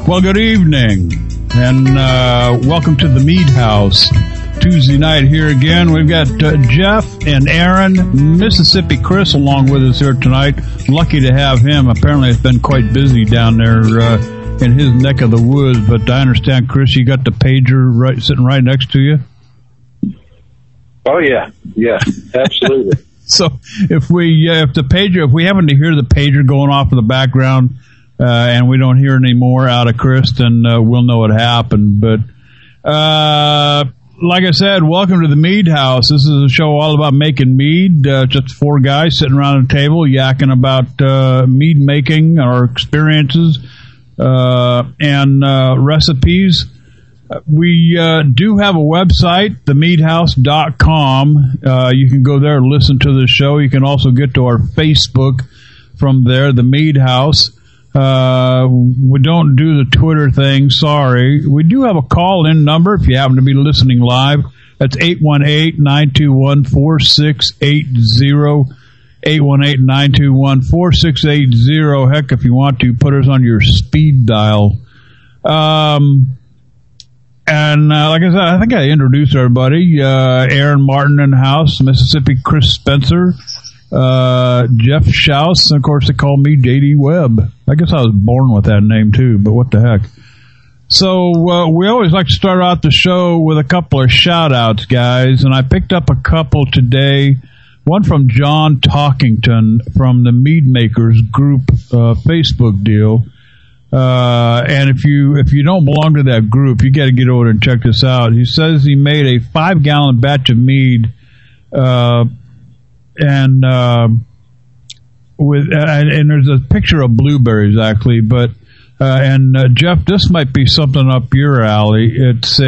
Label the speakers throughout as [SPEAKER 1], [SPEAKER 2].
[SPEAKER 1] Well, good evening, and welcome to the Mead House. Tuesday night here again. We've got Jeff and Aaron, Mississippi Chris along with us here tonight. Lucky to have him. Apparently it's been quite busy down there in his neck of the woods, but I understand, Chris, you got the pager sitting right next to you?
[SPEAKER 2] Oh, yeah. Yeah, absolutely.
[SPEAKER 1] So if we happen to hear the pager going off in the background, and we don't hear any more out of Chris, then we'll know what happened. But like I said, welcome to the Mead House. This is a show all about making mead. Just four guys sitting around a table yakking about mead making, our experiences, and recipes. We do have a website, themeadhouse.com. You can go there and listen to the show. You can also get to our Facebook from there, the Mead House. We don't do the Twitter thing, sorry. We do have a call-in number if you happen to be listening live. That's 818-921-4680. 818-921-4680. Heck, if you want to, put us on your speed dial. And like I said, I think I introduced everybody. Aaron Martin in the house, Mississippi Chris Spencer, Jeff Schaus, and of course they call me JD Webb. I guess I was born with that name too, but what the heck. So we always like to start out the show with a couple of shout outs, guys, and I picked up a couple today. One from John Talkington from the Mead Makers Group Facebook deal. And if you don't belong to that group, you got to get over and check this out. He says he made a 5-gallon batch of mead, and there's a picture of blueberries actually, but Jeff, this might be something up your alley. It's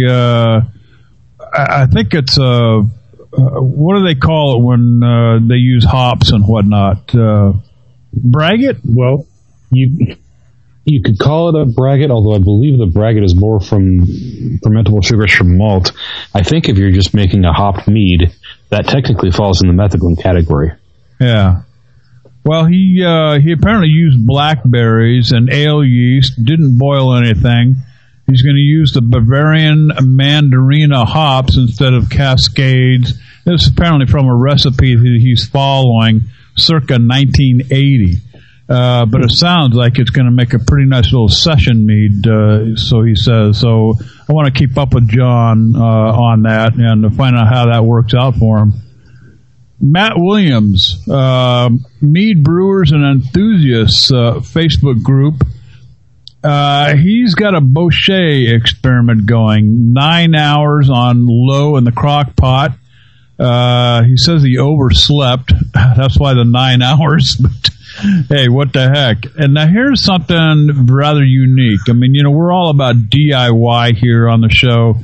[SPEAKER 1] I think it's what do they call it when they use hops and whatnot? Braggot?
[SPEAKER 3] Well, you could call it a braggot, although I believe the braggot is more from fermentable sugars from malt. I think if you're just making a hopped mead, that technically falls in the methylene category.
[SPEAKER 1] Yeah. Well, he apparently used blackberries and ale yeast, didn't boil anything. He's going to use the Bavarian Mandarina hops instead of Cascades. This is apparently from a recipe that he's following circa 1980. But it sounds like it's going to make a pretty nice little session mead, so he says. So I want to keep up with John on that and to find out how that works out for him. Matt Williams, Mead Brewers and Enthusiasts Facebook group. He's got a Bochet experiment going, 9 hours on low in the crock pot. He says he overslept. That's why the 9 hours. But hey, what the heck? And now here's something rather unique. I mean, we're all about DIY here on the show.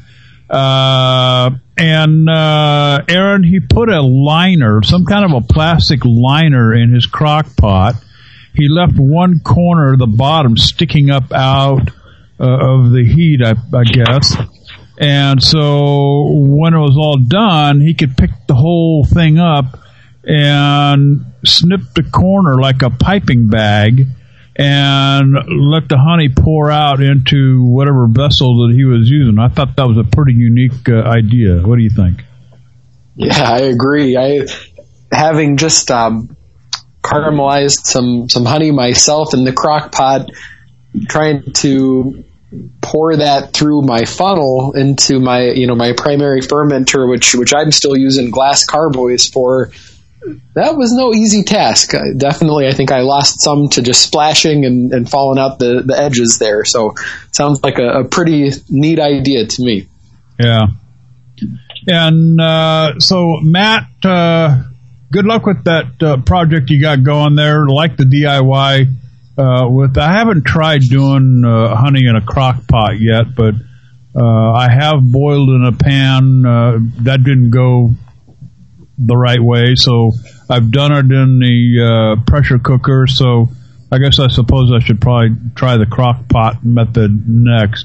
[SPEAKER 1] And Aaron, he put a liner, some kind of a plastic liner in his crock pot. He left one corner of the bottom sticking up out of the heat, I guess. And so when it was all done, he could pick the whole thing up and snip the corner like a piping bag and let the honey pour out into whatever vessel that he was using. I thought that was a pretty unique idea. What do you think?
[SPEAKER 4] Yeah, I agree. Having just caramelized some honey myself in the crock pot, trying to pour that through my funnel into my my primary fermenter, which I'm still using glass carboys for. That was no easy task. I think I lost some to just splashing and falling out the edges there. So it sounds like a pretty neat idea to me.
[SPEAKER 1] Yeah. And so, Matt, good luck with that project you got going there. Like the DIY I haven't tried doing honey in a crock pot yet, but I have boiled in a pan. That didn't go the right way, so I've done it in the pressure cooker, so I suppose I should probably try the crock pot method next.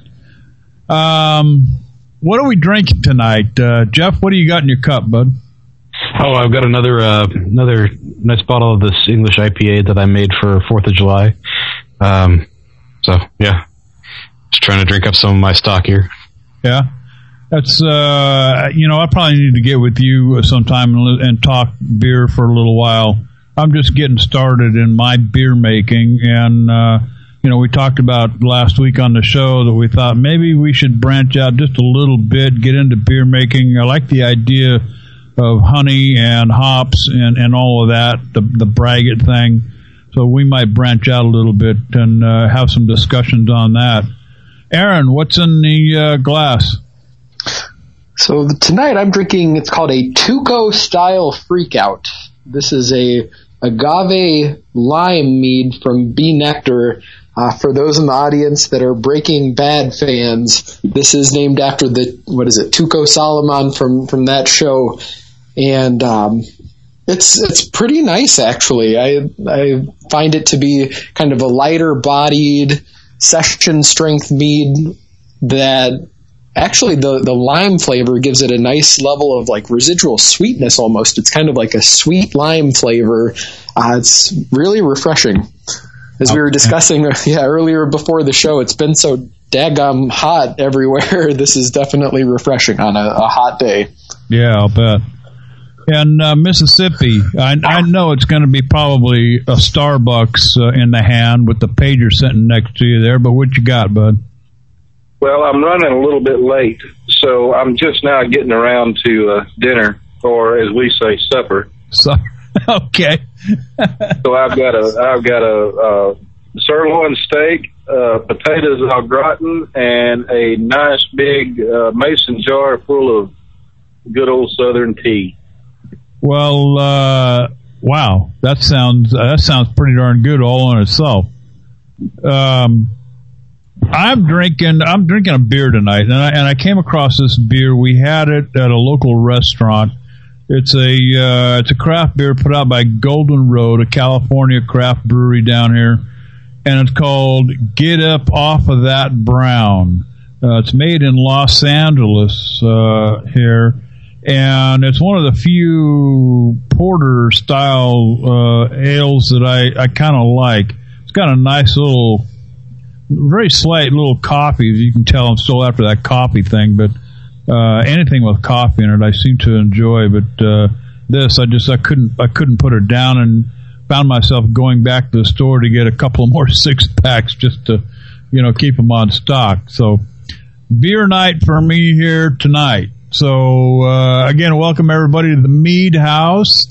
[SPEAKER 1] What are we drinking tonight? Jeff, what do you got in your cup, bud?
[SPEAKER 3] Oh, I've got another nice bottle of this English IPA that I made for 4th of July. So, yeah. Just trying to drink up some of my stock here.
[SPEAKER 1] Yeah. That's, I probably need to get with you sometime and talk beer for a little while. I'm just getting started in my beer making, and, we talked about last week on the show that we thought maybe we should branch out just a little bit, get into beer making. I like the idea of honey and hops and all of that, the braggot thing. So we might branch out a little bit and have some discussions on that. Aaron, what's in the glass?
[SPEAKER 4] So tonight I'm drinking, it's called a Tuco Style Freakout. This is a agave lime mead from Bee Nectar. For those in the audience that are Breaking Bad fans, this is named after Tuco Solomon from that show. And it's pretty nice, actually. I find it to be kind of a lighter bodied session strength mead that actually the lime flavor gives it a nice level of like residual sweetness almost. It's kind of like a sweet lime flavor. It's really refreshing. As we were discussing earlier before the show, it's been so daggum hot everywhere. This is definitely refreshing on a hot day.
[SPEAKER 1] Yeah, I'll bet. And Mississippi, I know it's going to be probably a Starbucks in the hand with the pager sitting next to you there, but what you got, bud?
[SPEAKER 2] Well, I'm running a little bit late, so I'm just now getting around to dinner, or as we say, supper.
[SPEAKER 1] Okay.
[SPEAKER 2] So I've got a sirloin steak, potatoes au gratin, and a nice big mason jar full of good old Southern tea.
[SPEAKER 1] Well, wow, that sounds pretty darn good all on itself. I'm drinking a beer tonight, and I came across this beer. We had it at a local restaurant. It's a craft beer put out by Golden Road, a California craft brewery down here, and it's called Get Up Off of That Brown. It's made in Los Angeles here, and it's one of the few porter style ales that I kind of like. It's got a nice little, very slight little coffee. As you can tell, I'm still after that coffee thing, but anything with coffee in it I seem to enjoy. But this, I couldn't put it down, and found myself going back to the store to get a couple more 6-packs just to keep them on stock. So beer night for me here tonight. So again, welcome everybody to the Mead House.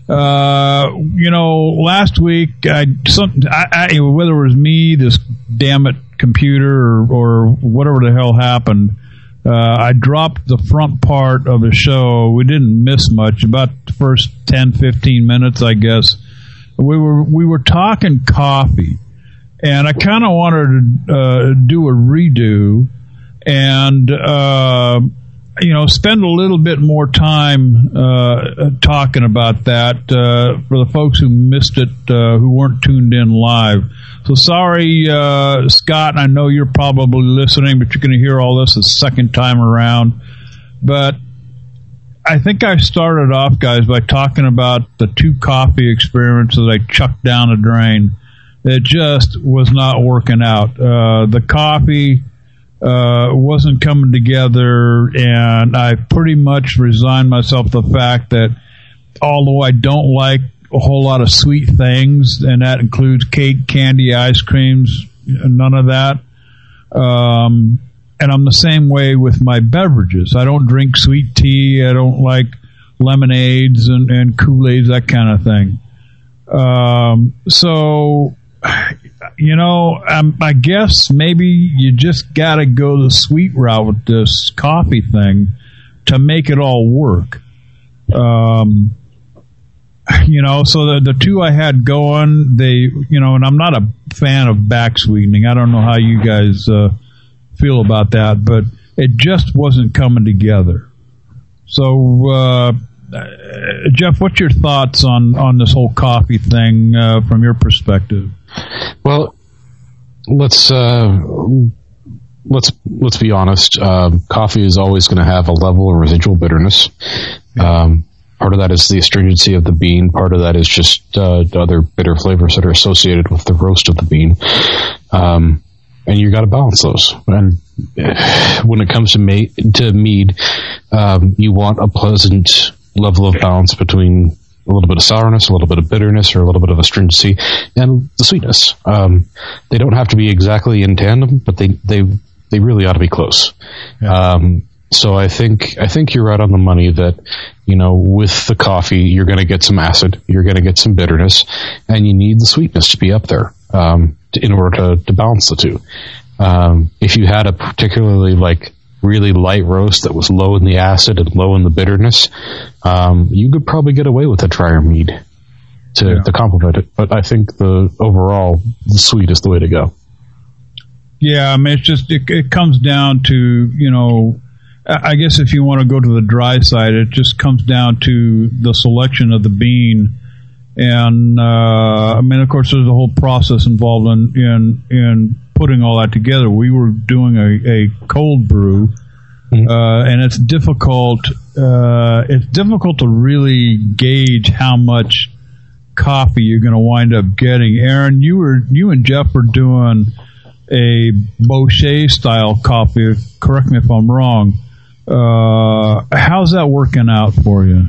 [SPEAKER 1] Last week, whether it was me, this damn it computer, or whatever the hell happened, I dropped the front part of the show. We didn't miss much, about the first 10-15 minutes, I guess. We were talking coffee, and I kind of wanted to do a redo and spend a little bit more time talking about that for the folks who missed it, who weren't tuned in live. So sorry, Scott, I know you're probably listening, but you're going to hear all this a second time around. But I think I started off, guys, by talking about the 2 coffee experiments that I chucked down the drain. It just was not working out. The coffee wasn't coming together, and I pretty much resigned myself to the fact that although I don't like a whole lot of sweet things, and that includes cake, candy, ice creams, none of that. And I'm the same way with my beverages. I don't drink sweet tea. I don't like lemonades and Kool-Aids, that kind of thing. I guess maybe you just got to go the sweet route with this coffee thing to make it all work. So the 2 I had going, and I'm not a fan of back sweetening. I don't know how you guys feel about that, but it just wasn't coming together. So, Jeff, what's your thoughts on this whole coffee thing from your perspective?
[SPEAKER 3] Well, let's be honest. Coffee is always going to have a level of residual bitterness. Part of that is the astringency of the bean. Part of that is just other bitter flavors that are associated with the roast of the bean. you got to balance those. And when it comes to mead, you want a pleasant level of balance between a little bit of sourness, a little bit of bitterness, or a little bit of astringency, and the sweetness. They don't have to be exactly in tandem, but they really ought to be close. Yeah. So I think you're right on the money that, with the coffee, you're going to get some acid, you're going to get some bitterness, and you need the sweetness to be up there in order to balance the two. If you had a particularly really light roast that was low in the acid and low in the bitterness, you could probably get away with a drier mead to complement it. But I think the sweet is the way to go.
[SPEAKER 1] Yeah, I mean, it's just it comes down to I guess if you want to go to the dry side, it just comes down to the selection of the bean, and I mean, of course, there's a whole process involved in putting all that together. We were doing a cold brew, and it's difficult. It's difficult to really gauge how much coffee you're going to wind up getting. Aaron, you and Jeff were doing a Bochet style coffee. Correct me if I'm wrong. How's that working out for you?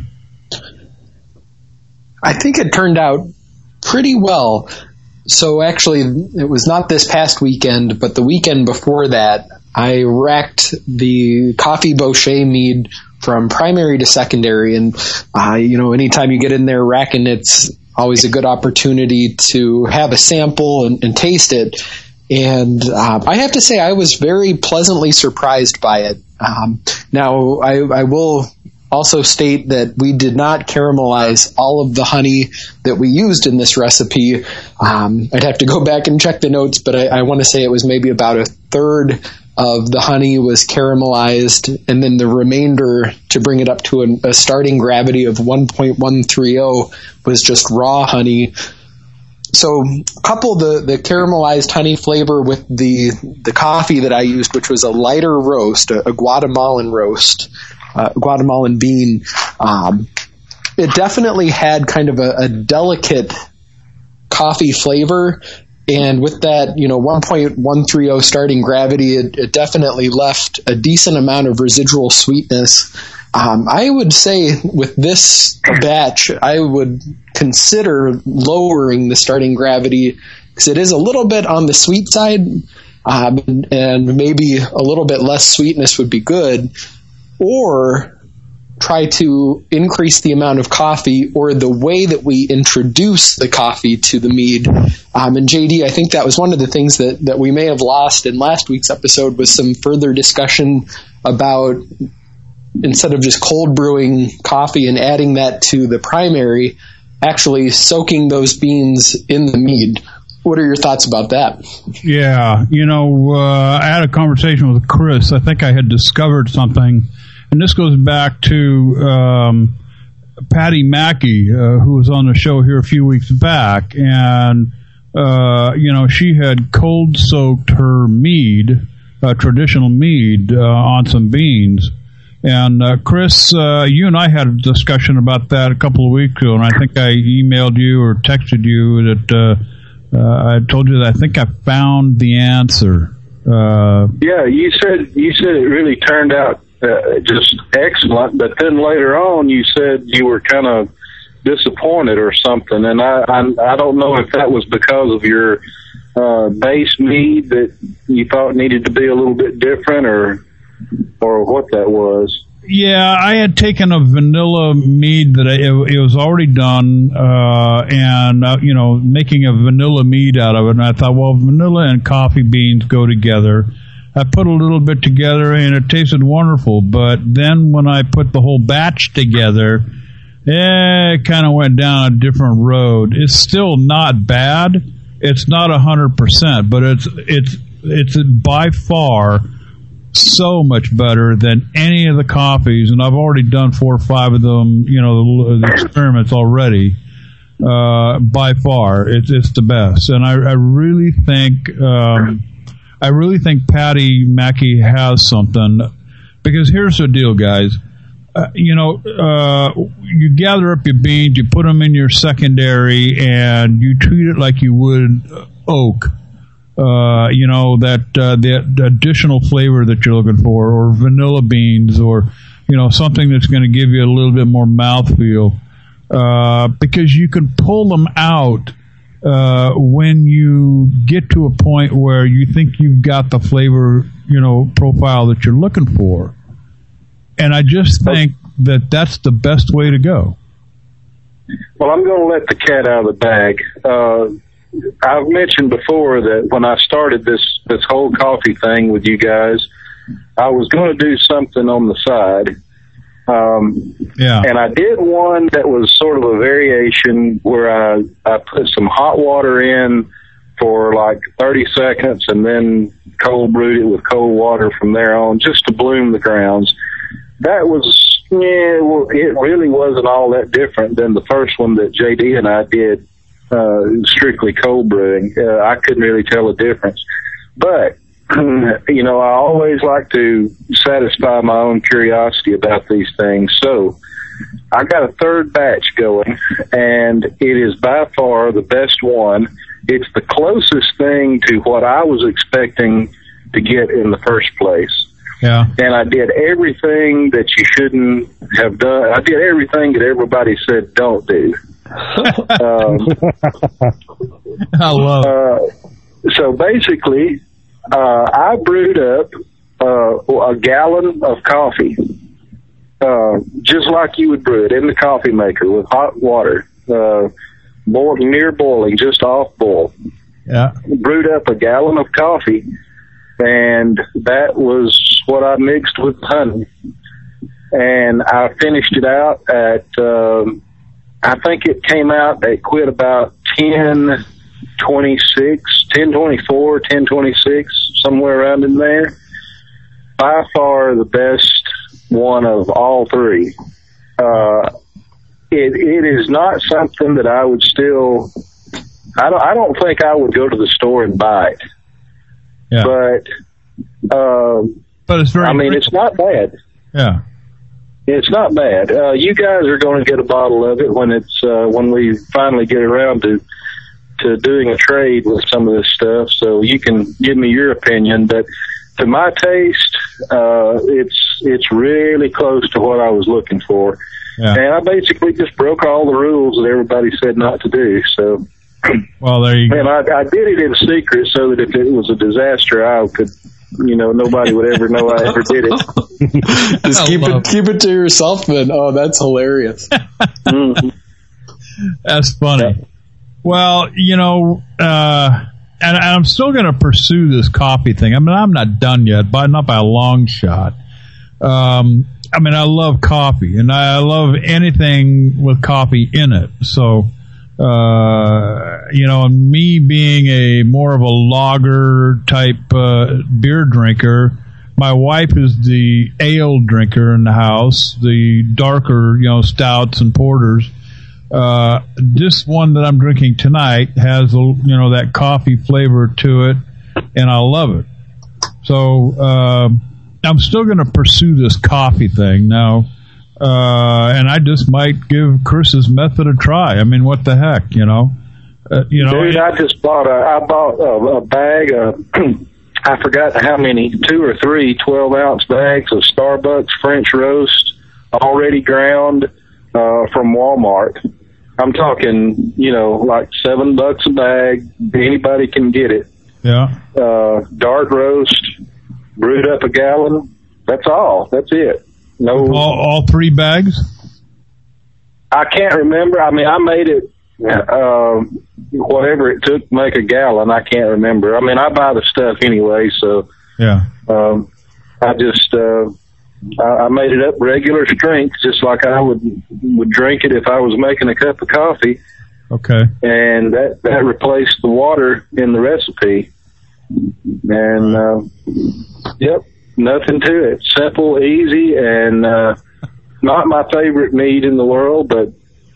[SPEAKER 4] I think it turned out pretty well. So actually, it was not this past weekend, but the weekend before that, I racked the coffee Bochet mead from primary to secondary. And, anytime you get in there racking, it's always a good opportunity to have a sample and taste it. And I have to say, I was very pleasantly surprised by it. Now, I will also state that we did not caramelize all of the honey that we used in this recipe. I'd have to go back and check the notes, but I want to say it was maybe about a third of the honey was caramelized, and then the remainder, to bring it up to a starting gravity of 1.130, was just raw honey. So couple the caramelized honey flavor with the coffee that I used, which was a lighter roast, a Guatemalan roast, Guatemalan bean. It definitely had kind of a delicate coffee flavor. And with that, 1.130 starting gravity, it definitely left a decent amount of residual sweetness. I would say with this batch, I would consider lowering the starting gravity because it is a little bit on the sweet side, and maybe a little bit less sweetness would be good, or try to increase the amount of coffee or the way that we introduce the coffee to the mead. And JD, I think that was one of the things that we may have lost in last week's episode was some further discussion about, instead of just cold brewing coffee and adding that to the primary, actually soaking those beans in the mead. What are your thoughts about that?
[SPEAKER 1] Yeah, I had a conversation with Chris. I think I had discovered something, and this goes back to Patty Mackey, who was on the show here a few weeks back, and she had cold soaked her mead, traditional mead, on some beans. And Chris, you and I had a discussion about that a couple of weeks ago, and I think I emailed you or texted you that I told you that I think I found the answer.
[SPEAKER 2] Yeah, you said it really turned out just excellent, but then later on you said you were kind of disappointed or something, and I don't know if that was because of your base mead that you thought needed to be a little bit different, or what that was.
[SPEAKER 1] Yeah, I had taken a vanilla mead that it was already done, and making a vanilla mead out of it. And I thought, well, vanilla and coffee beans go together. I put a little bit together, and it tasted wonderful. But then when I put the whole batch together, it kind of went down a different road. It's still not bad. It's not 100%, but it's by far so much better than any of the coffees, and I've already done 4 or 5 of them, the experiments already. By far, it's the best, and I really think Patty Mackey has something, because here's the deal, guys. You gather up your beans, you put them in your secondary, and you treat it like you would oak. the additional flavor that you're looking for, or vanilla beans, or something that's going to give you a little bit more mouthfeel, because you can pull them out when you get to a point where you think you've got the flavor profile that you're looking for. And I just think that that's the best way to go.
[SPEAKER 2] Well, I'm going to let the cat out of the bag. I've mentioned before that when I started this whole coffee thing with you guys, I was going to do something on the side. And I did one that was sort of a variation where I put some hot water in for like 30 seconds and then cold brewed it with cold water from there on, just to bloom the grounds. That was, it really wasn't all that different than the first one that JD and I did, strictly cold brewing. I couldn't really tell a difference. But, I always like to satisfy my own curiosity about these things. So I got a third batch going, and it is by far the best one. It's the closest thing to what I was expecting to get in the first place.
[SPEAKER 1] Yeah.
[SPEAKER 2] And I did everything that you shouldn't have done. I did everything that everybody said don't do.
[SPEAKER 1] I love it.
[SPEAKER 2] So basically, I brewed up a gallon of coffee, just like you would brew it in the coffee maker with hot water, near boiling, just off boil.
[SPEAKER 1] Yeah.
[SPEAKER 2] Brewed up a gallon of coffee, and that was what I mixed with honey. And I finished it out at, I think it came out, it quit about 10:24, 10:26, somewhere around in there. By far the best one of all three. It is not something that I would still, I don't think I would go to the store and buy it.
[SPEAKER 1] Yeah.
[SPEAKER 2] But
[SPEAKER 1] it's very,
[SPEAKER 2] it's not bad.
[SPEAKER 1] Yeah.
[SPEAKER 2] It's not bad. You guys are going to get a bottle of it when when we finally get around to doing a trade with some of this stuff, so you can give me your opinion. But to my taste, it's really close to what I was looking for.
[SPEAKER 1] Yeah.
[SPEAKER 2] And I basically just broke all the rules that everybody said not to do. So,
[SPEAKER 1] well, there you go.
[SPEAKER 2] And I did it in secret so that if it was a disaster, I could, nobody would ever know I ever did it.
[SPEAKER 4] Just keep it to yourself, then. Oh, that's hilarious.
[SPEAKER 2] Mm-hmm.
[SPEAKER 1] That's funny. Yeah. Well, and I'm still going to pursue this coffee thing. I mean, I'm not done yet, but not by a long shot. I love coffee, and I love anything with coffee in it. So, and me being a more of a lager type beer drinker, my wife is the ale drinker in the house, the darker, stouts and porters. This one that I'm drinking tonight has that coffee flavor to it, and I love it. So I'm still going to pursue this coffee thing now, and I just might give Chris's method a try. I mean, what the heck, Dude,
[SPEAKER 2] I just bought a bag of I forgot how many, 2 or 3 12-ounce bags of Starbucks French roast, already ground, from Walmart. I'm talking, like $7 a bag. Anybody can get it.
[SPEAKER 1] Yeah.
[SPEAKER 2] Dark roast, brewed up a gallon. That's all. That's it. No.
[SPEAKER 1] All 3 bags?
[SPEAKER 2] I can't remember. I mean, I made it, whatever it took to make a gallon. I can't remember. I mean, I buy the stuff anyway, so.
[SPEAKER 1] Yeah.
[SPEAKER 2] I just, I made it up regular strength, just like I would drink it if I was making a cup of coffee.
[SPEAKER 1] Okay.
[SPEAKER 2] And that replaced the water in the recipe. And, yep, nothing to it. Simple, easy, and not my favorite mead in the world, but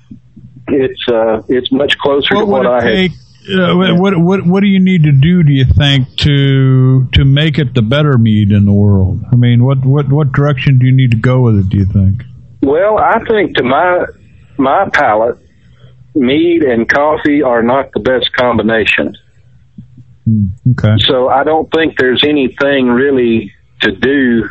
[SPEAKER 2] it's much closer to what I had.
[SPEAKER 1] What do you need to do you think to make it the better mead in the world? I mean, what direction do you need to go with it, do you think?
[SPEAKER 2] Well, I think to my palate, mead and coffee are not the best combination.
[SPEAKER 1] Okay.
[SPEAKER 2] So I don't think there's anything really to do.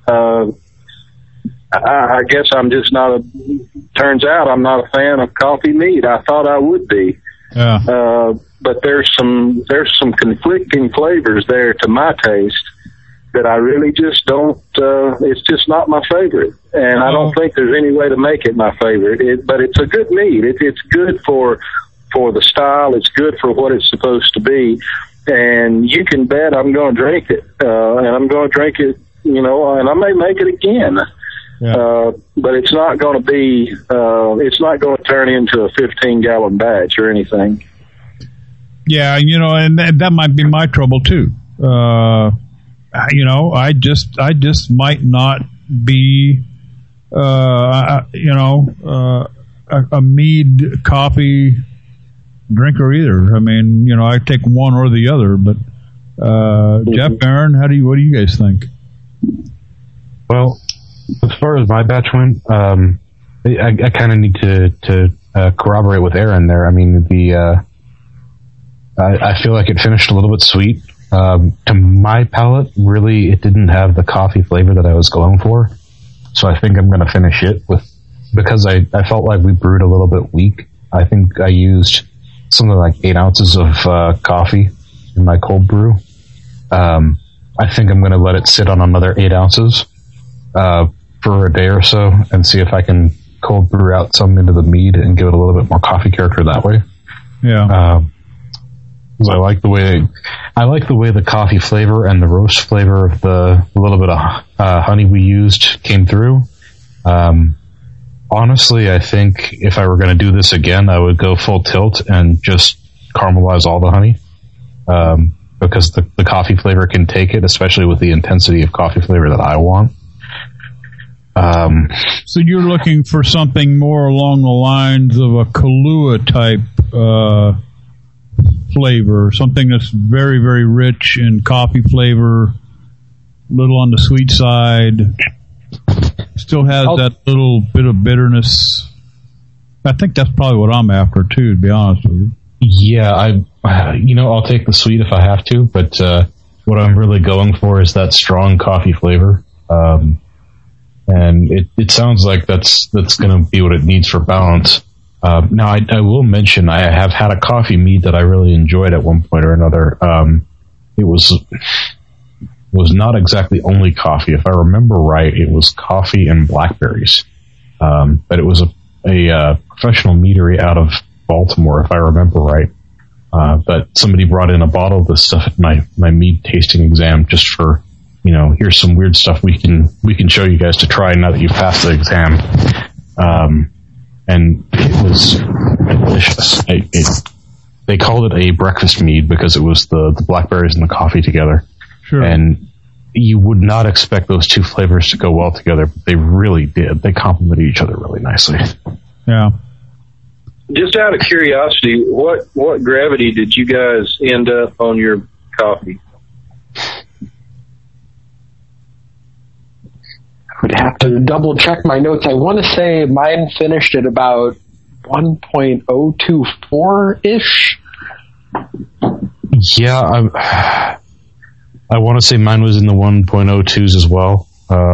[SPEAKER 2] I guess I'm just not turns out I'm not a fan of coffee mead. I thought I would be.
[SPEAKER 1] Yeah.
[SPEAKER 2] But there's some conflicting flavors there to my taste that I really just don't, it's just not my favorite. And I don't think there's any way to make it my favorite. But it's a good mead. It's good for the style. It's good for what it's supposed to be. And you can bet I'm going to drink it. And I'm going to drink it, and I may make it again.
[SPEAKER 1] Yeah.
[SPEAKER 2] But it's not going to be, it's not going to turn into a 15-gallon batch or anything.
[SPEAKER 1] Yeah, and that might be my trouble too. I just might not be, a mead coffee drinker either. I mean, I take one or the other, but Jeff, Aaron, what do you guys think?
[SPEAKER 3] Well, as far as my batch went, I kind of need to corroborate with Aaron there. I mean, I feel like it finished a little bit sweet. To my palate, really, it didn't have the coffee flavor that I was going for. So I think I'm going to finish it because I felt like we brewed a little bit weak. I think I used something like 8 ounces of coffee in my cold brew. I think I'm going to let it sit on another 8 ounces for a day or so and see if I can cold brew out some into the mead and give it a little bit more coffee character that way.
[SPEAKER 1] Yeah.
[SPEAKER 3] I like the way the coffee flavor and the roast flavor of the little bit of honey we used came through. Honestly, I think if I were going to do this again, I would go full tilt and just caramelize all the honey, because the coffee flavor can take it, especially with the intensity of coffee flavor that I want.
[SPEAKER 1] So you're looking for something more along the lines of a Kahlua type flavor, something that's very, very rich in coffee flavor, little on the sweet side, still has that little bit of bitterness. I think that's probably what I'm after too, to be honest with you.
[SPEAKER 3] Yeah, I'll take the sweet if I have to, but what I'm really going for is that strong coffee flavor. And it sounds like that's going to be what it needs for balance. Now, I will mention I have had a coffee mead that I really enjoyed at one point or another. It was not exactly only coffee. If I remember right, it was coffee and blackberries. But it was a professional meadery out of Baltimore, if I remember right. But somebody brought in a bottle of this stuff at my mead tasting exam just for, here's some weird stuff we can show you guys to try now that you've passed the exam. And it was delicious. They called it a breakfast mead because it was the blackberries and the coffee together.
[SPEAKER 1] Sure.
[SPEAKER 3] And you would not expect those two flavors to go well together, but they really did. They complemented each other really nicely.
[SPEAKER 1] Yeah.
[SPEAKER 2] Just out of curiosity, what gravity did you guys end up on your coffee?
[SPEAKER 4] I would have to double check my notes. I want to say mine finished at about 1.024-ish.
[SPEAKER 3] Yeah, I want to say mine was in the 1.02s as well.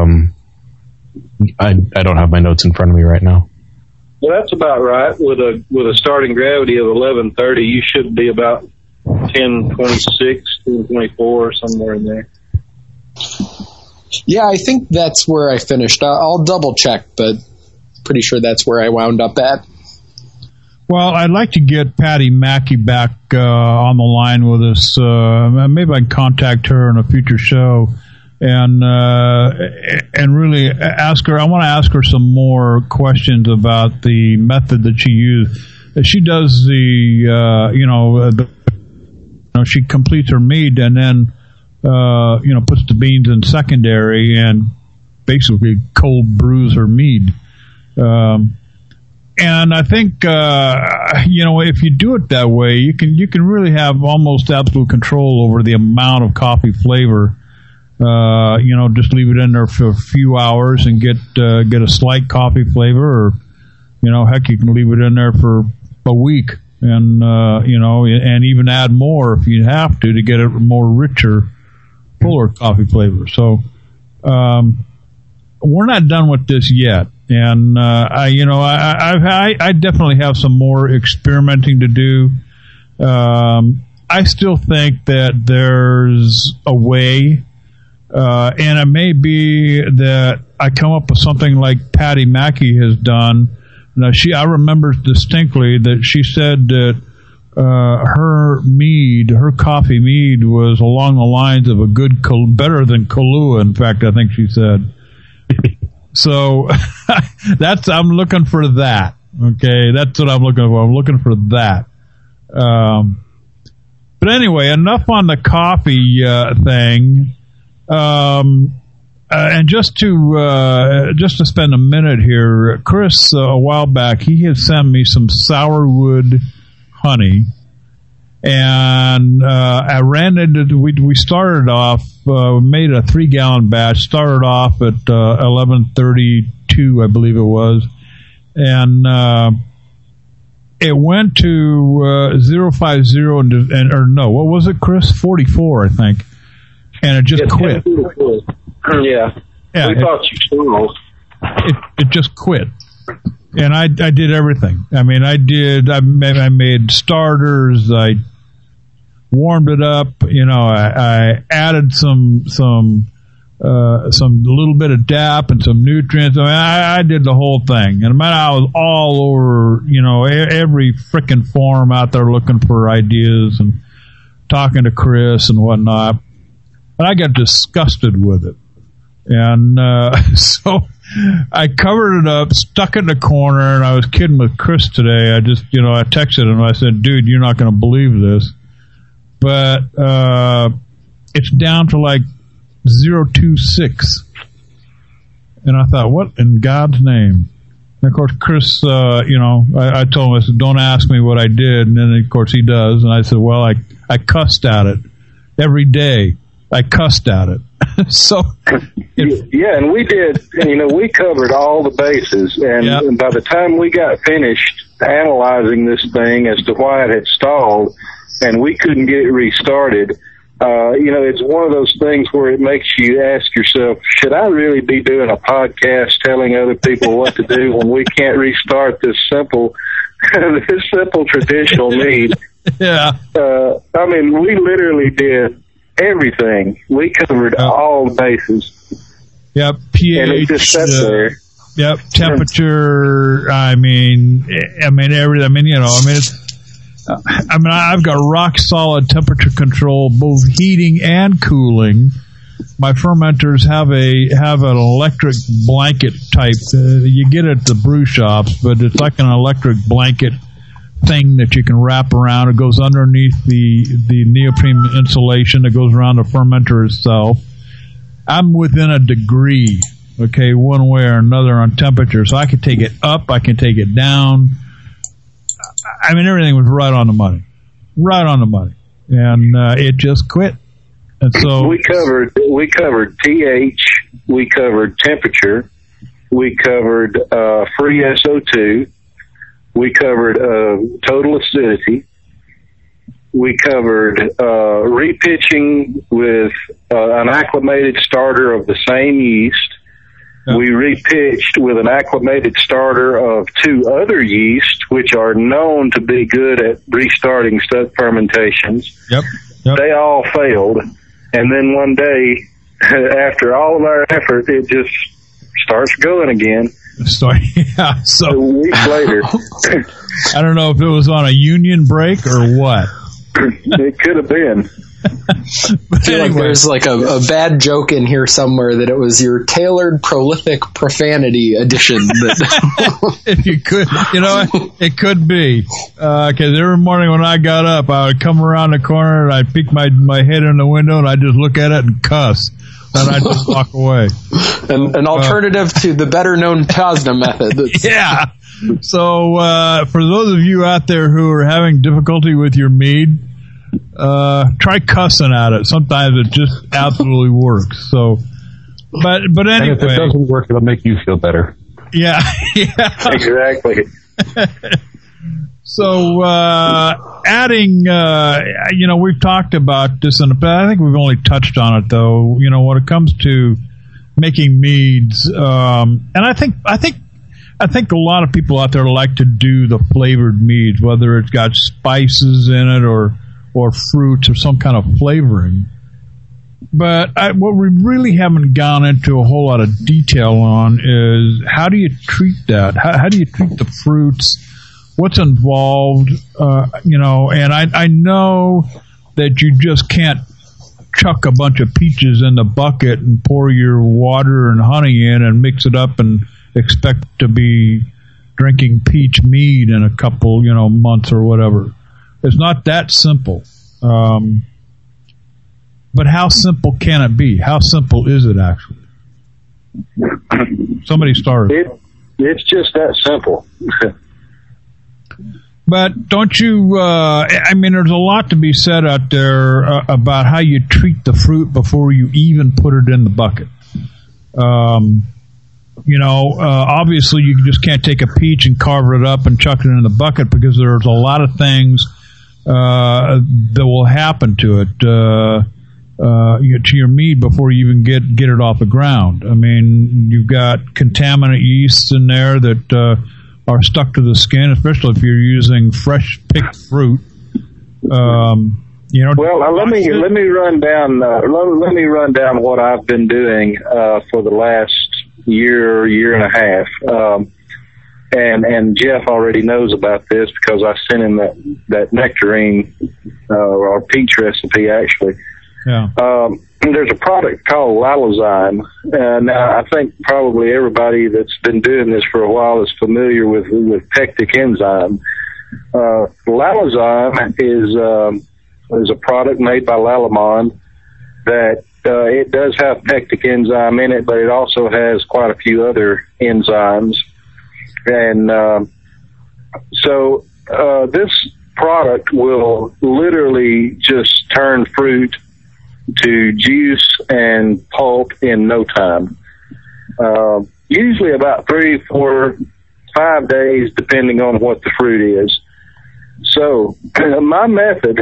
[SPEAKER 3] I don't have my notes in front of me right now.
[SPEAKER 2] Well, that's about right. With a starting gravity of 1130, you should be about 1026, 1024, somewhere in there.
[SPEAKER 4] Yeah, I think that's where I finished. I'll double check, but pretty sure that's where I wound up at.
[SPEAKER 1] Well, I'd like to get Patty Mackey back on the line with us. Maybe I can contact her in a future show and really ask her. I want to ask her some more questions about the method that she used. She does she completes her mead and then puts the beans in secondary and basically cold brews her mead. And I think, if you do it that way, you can really have almost absolute control over the amount of coffee flavor. Just leave it in there for a few hours and get a slight coffee flavor, or, heck, you can leave it in there for a week and and even add more if you have to get a more richer, fuller coffee flavor. So we're not done with this yet, and I definitely have some more experimenting to do. I still think that there's a way, and it may be that I come up with something like Patty Mackey has done. Now, I remember distinctly that she said that her coffee mead was along the lines of better than Kahlua. In fact, I think she said. So I'm looking for that. Okay, that's what I'm looking for. I'm looking for that. But anyway, enough on the coffee thing. And just to spend a minute here, Chris, a while back, he had sent me some sourwood honey, and I ran into. We started off, made a 3-gallon batch. Started off at 11:32, I believe it was, and it went to 050 or no, what was it, Chris? 44, I think, and it just quit.
[SPEAKER 2] Yeah. We thought you stalled.
[SPEAKER 1] It just quit. And I did everything. I mean, I made starters, I warmed it up, I added some little bit of DAP and some nutrients. I mean, I did the whole thing. And I was all over, every frickin' forum out there looking for ideas and talking to Chris and whatnot. And I got disgusted with it. And so I covered it up, stuck it in the corner, and I was kidding with Chris today. I just, I texted him. I said, dude, you're not going to believe this. But it's down to like 0.26. And I thought, what in God's name? And of course, Chris, I told him, I said, don't ask me what I did. And then, of course, he does. And I said, well, I cussed at it every day. I cussed at it. So,
[SPEAKER 2] yeah, and we did. We covered all the bases, and by the time we got finished analyzing this thing as to why it had stalled, and we couldn't get it restarted, it's one of those things where it makes you ask yourself, should I really be doing a podcast telling other people what to do when we can't restart this simple traditional mead?
[SPEAKER 1] Yeah.
[SPEAKER 2] We literally did everything. We covered all the bases.
[SPEAKER 1] Yep. pH.
[SPEAKER 2] And it just sat there.
[SPEAKER 1] Yep. Temperature. Everything. I've got rock solid temperature control, both heating and cooling. My fermenters have an electric blanket type. You get it at the brew shops, but it's like an electric blanket thing that you can wrap around. It goes underneath the neoprene insulation that goes around the fermenter itself. I'm within a degree, okay, one way or another on temperature, so I can take it up, I can take it down. Everything was right on the money, and it just quit. And so
[SPEAKER 2] we covered pH, we covered temperature, we covered free SO2. We covered total acidity. We covered repitching with an acclimated starter of the same yeast. Yep. We repitched with an acclimated starter of 2 other yeasts, which are known to be good at restarting stuck fermentations.
[SPEAKER 1] Yep.
[SPEAKER 2] They all failed. And then one day, after all of our effort, it just starts going again.
[SPEAKER 1] So
[SPEAKER 2] a week later.
[SPEAKER 1] I don't know if it was on a union break or what.
[SPEAKER 2] It could have been.
[SPEAKER 4] I feel like there's like a bad joke in here somewhere that it was your tailored prolific profanity edition.
[SPEAKER 1] If you could, it could be. Because every morning when I got up, I would come around the corner and I'd peek my head in the window and I'd just look at it and cuss. Then I'd just walk away.
[SPEAKER 4] An alternative to the better-known Tasna method.
[SPEAKER 1] Yeah. So for those of you out there who are having difficulty with your mead, try cussing at it. Sometimes it just absolutely works. So, but anyway,
[SPEAKER 3] and if it doesn't work, it'll make you feel better.
[SPEAKER 1] Yeah.
[SPEAKER 2] Exactly.
[SPEAKER 1] So, adding, we've talked about this in the past. I think we've only touched on it, though. When it comes to making meads, and I think a lot of people out there like to do the flavored meads, whether it's got spices in it or fruits or some kind of flavoring. But what we really haven't gone into a whole lot of detail on is how do you treat that? How do you treat the fruits? What's involved? And I know that you just can't chuck a bunch of peaches in the bucket and pour your water and honey in and mix it up and expect to be drinking peach mead in a couple, months or whatever. It's not that simple. But how simple can it be? How simple is it actually? Somebody started.
[SPEAKER 2] It's just that simple.
[SPEAKER 1] But don't you, there's a lot to be said out there about how you treat the fruit before you even put it in the bucket. Obviously you just can't take a peach and carve it up and chuck it in the bucket because there's a lot of things that will happen to it, to your mead before you even get it off the ground. I mean, you've got contaminant yeasts in there that are stuck to the skin, especially if you're using fresh picked fruit. Well,
[SPEAKER 2] let me run down what I've been doing for the last year and a half. And Jeff already knows about this because I sent him that nectarine or peach recipe actually.
[SPEAKER 1] Yeah.
[SPEAKER 2] There's a product called Lalazyme. Now I think probably everybody that's been doing this for a while is familiar with pectic enzyme. Lalazyme is a product made by Lalamon that it does have pectic enzyme in it, but it also has quite a few other enzymes. And so this product will literally just turn fruit to juice and pulp in no time. Usually about 3, 4, 5 days, depending on what the fruit is. So my method,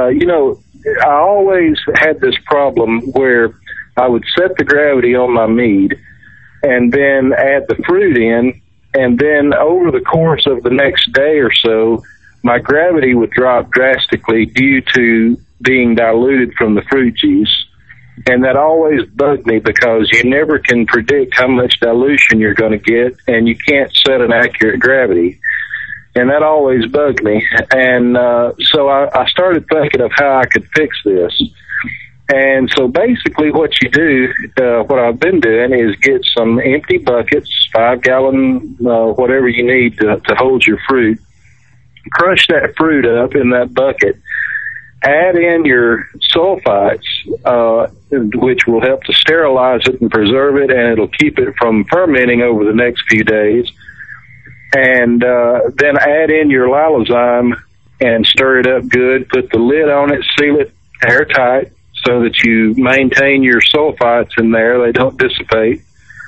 [SPEAKER 2] I always had this problem where I would set the gravity on my mead and then add the fruit in, and then over the course of the next day or so, my gravity would drop drastically due to being diluted from the fruit juice. And that always bugged me because you never can predict how much dilution you're going to get, and you can't set an accurate gravity. And that always bugged me. And so I started thinking of how I could fix this. And so basically what you do, what I've been doing is get some empty buckets, 5-gallon, whatever you need to hold your fruit. Crush that fruit up in that bucket. Add in your sulfites, which will help to sterilize it and preserve it, and it'll keep it from fermenting over the next few days. And then add in your Lalazyme and stir it up good. Put the lid on it, seal it airtight so that you maintain your sulfites in there. They don't dissipate.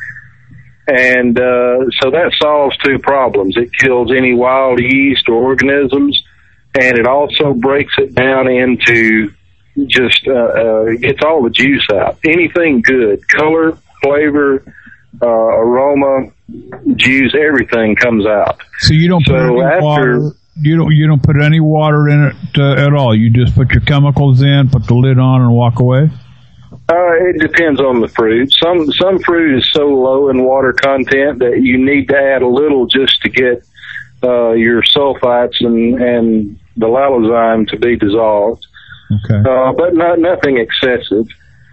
[SPEAKER 2] And so that solves 2 problems. It kills any wild yeast or organisms, and it also breaks it down into just gets all the juice out. Anything good, color, flavor, aroma, juice, everything comes out.
[SPEAKER 1] So you don't put any water. You don't put any water in it at all. You just put your chemicals in, put the lid on, and walk away.
[SPEAKER 2] It depends on the fruit. Some fruit is so low in water content that you need to add a little just to get your sulfites and the Lalazyme to be dissolved.
[SPEAKER 1] Okay.
[SPEAKER 2] But nothing excessive.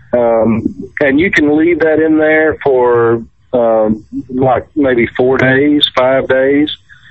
[SPEAKER 2] And you can leave that in there for like maybe 4 days, 5 days.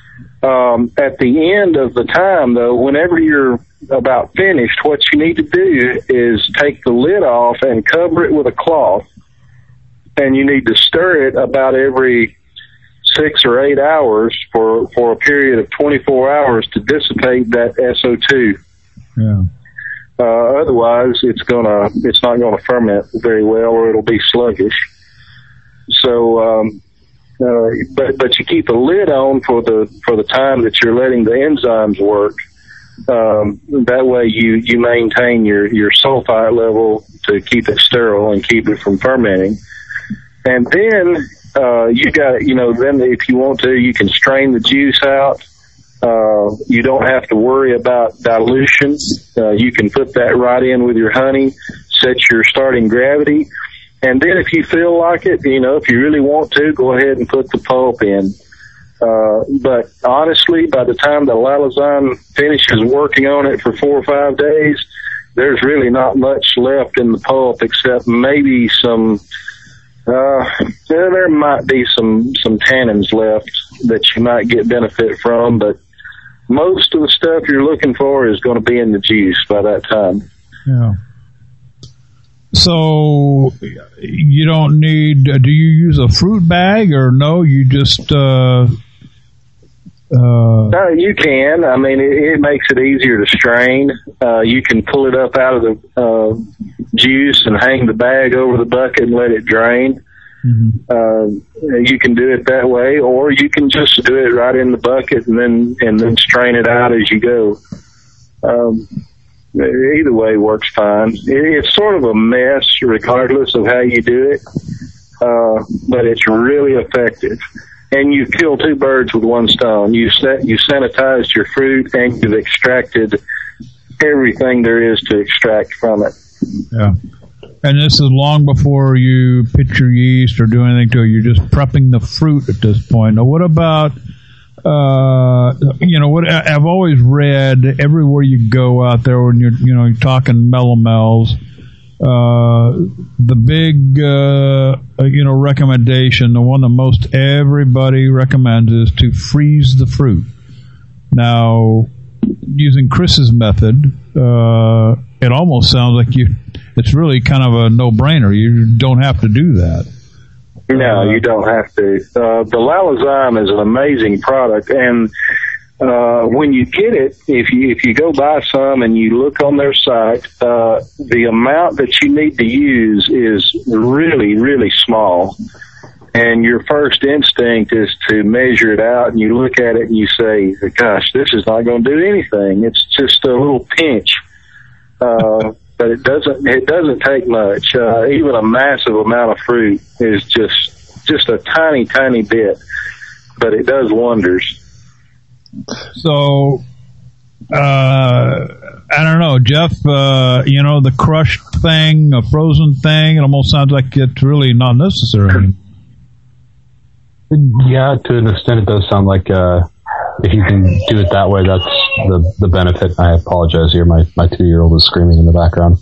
[SPEAKER 2] At the end of the time, though, whenever you're about finished, what you need to do is take the lid off and cover it with a cloth, and you need to stir it about every 6 or 8 hours for a period of 24 hours to dissipate that SO2.
[SPEAKER 1] Yeah.
[SPEAKER 2] Otherwise, it's not gonna ferment very well, or it'll be sluggish. So but you keep the lid on for the time that you're letting the enzymes work. That way you maintain your sulfite level to keep it sterile and keep it from fermenting. And then then if you want to, you can strain the juice out. You don't have to worry about dilution. You can put that right in with your honey, set your starting gravity, and then if you feel like it, if you really want to, go ahead and put the pulp in. But honestly, by the time the Lalazyme finishes working on it for 4 or 5 days, there's really not much left in the pulp except maybe some. There might be some tannins left that you might get benefit from, but most of the stuff you're looking for is going to be in the juice by that time.
[SPEAKER 1] Yeah. So you don't need. Do you use a fruit bag or no? You just.
[SPEAKER 2] You can. I mean, it makes it easier to strain. You can pull it up out of the juice and hang the bag over the bucket and let it drain. Mm-hmm. You can do it that way, or you can just do it right in the bucket and then strain it out as you go. Either way works fine. It's sort of a mess regardless of how you do it, but it's really effective. And you kill 2 birds with 1 stone. You sanitized your fruit and you've extracted everything there is to extract from it.
[SPEAKER 1] Yeah. And this is long before you pitch your yeast or do anything to it. You're just prepping the fruit at this point. Now, what about, what I've always read everywhere you go out there when you're talking melomels, the big, recommendation, the one that most everybody recommends is to freeze the fruit. Now, using Chris's method, it almost sounds like it's really kind of a no-brainer. You don't have to do that.
[SPEAKER 2] No, you don't have to. The Lalazyme is an amazing product, and when you get it, if you go buy some and you look on their site, the amount that you need to use is really, really small. And your first instinct is to measure it out, and you look at it and you say, gosh, this is not going to do anything. It's just a little pinch. But it doesn't take much. Even a massive amount of fruit is just a tiny, tiny bit, but it does wonders.
[SPEAKER 1] So, I don't know, Jeff, the crushed thing, a frozen thing, it almost sounds like it's really not necessary.
[SPEAKER 3] Yeah, to an extent it does sound like, if you can do it that way, that's the benefit. I apologize here. My 2-year-old is screaming in the background.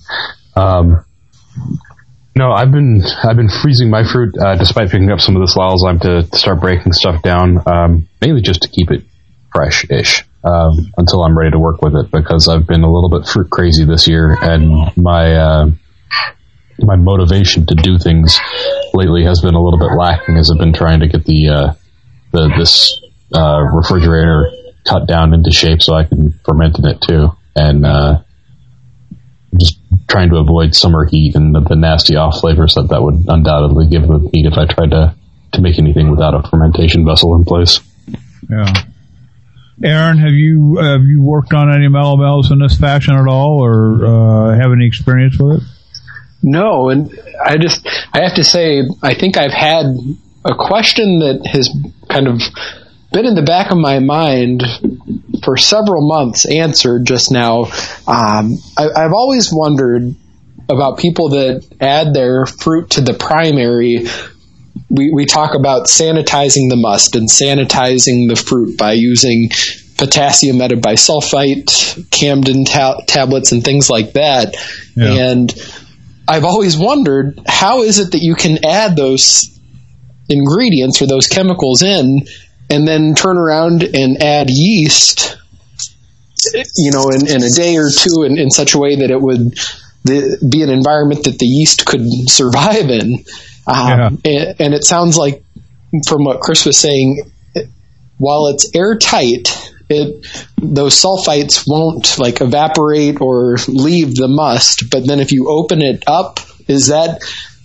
[SPEAKER 3] No, I've been freezing my fruit, despite picking up some of this Lalazyme to start breaking stuff down, mainly just to keep it fresh-ish, until I'm ready to work with it, because I've been a little bit fruit crazy this year, and my motivation to do things lately has been a little bit lacking as I've been trying to get this refrigerator cut down into shape so I can ferment in it too, and just trying to avoid summer heat and the nasty off flavors that would undoubtedly give the meat if I tried to make anything without a fermentation vessel in place.
[SPEAKER 1] Yeah. Aaron, have you worked on any melomels in this fashion at all, or have any experience with it?
[SPEAKER 4] No, and I have to say, I think I've had a question that has kind of been in the back of my mind for several months answered just now. I've always wondered about people that add their fruit to the primary. We talk about sanitizing the must and sanitizing the fruit by using potassium metabisulfite, Camden tablets, and things like that. Yeah. And I've always wondered, how is it that you can add those ingredients or those chemicals in and then turn around and add yeast, in a day or two in such a way that it would be an environment that the yeast could survive in. And it sounds like, from what Chris was saying, while it's airtight, those sulfites won't evaporate or leave the must. But then if you open it up, is that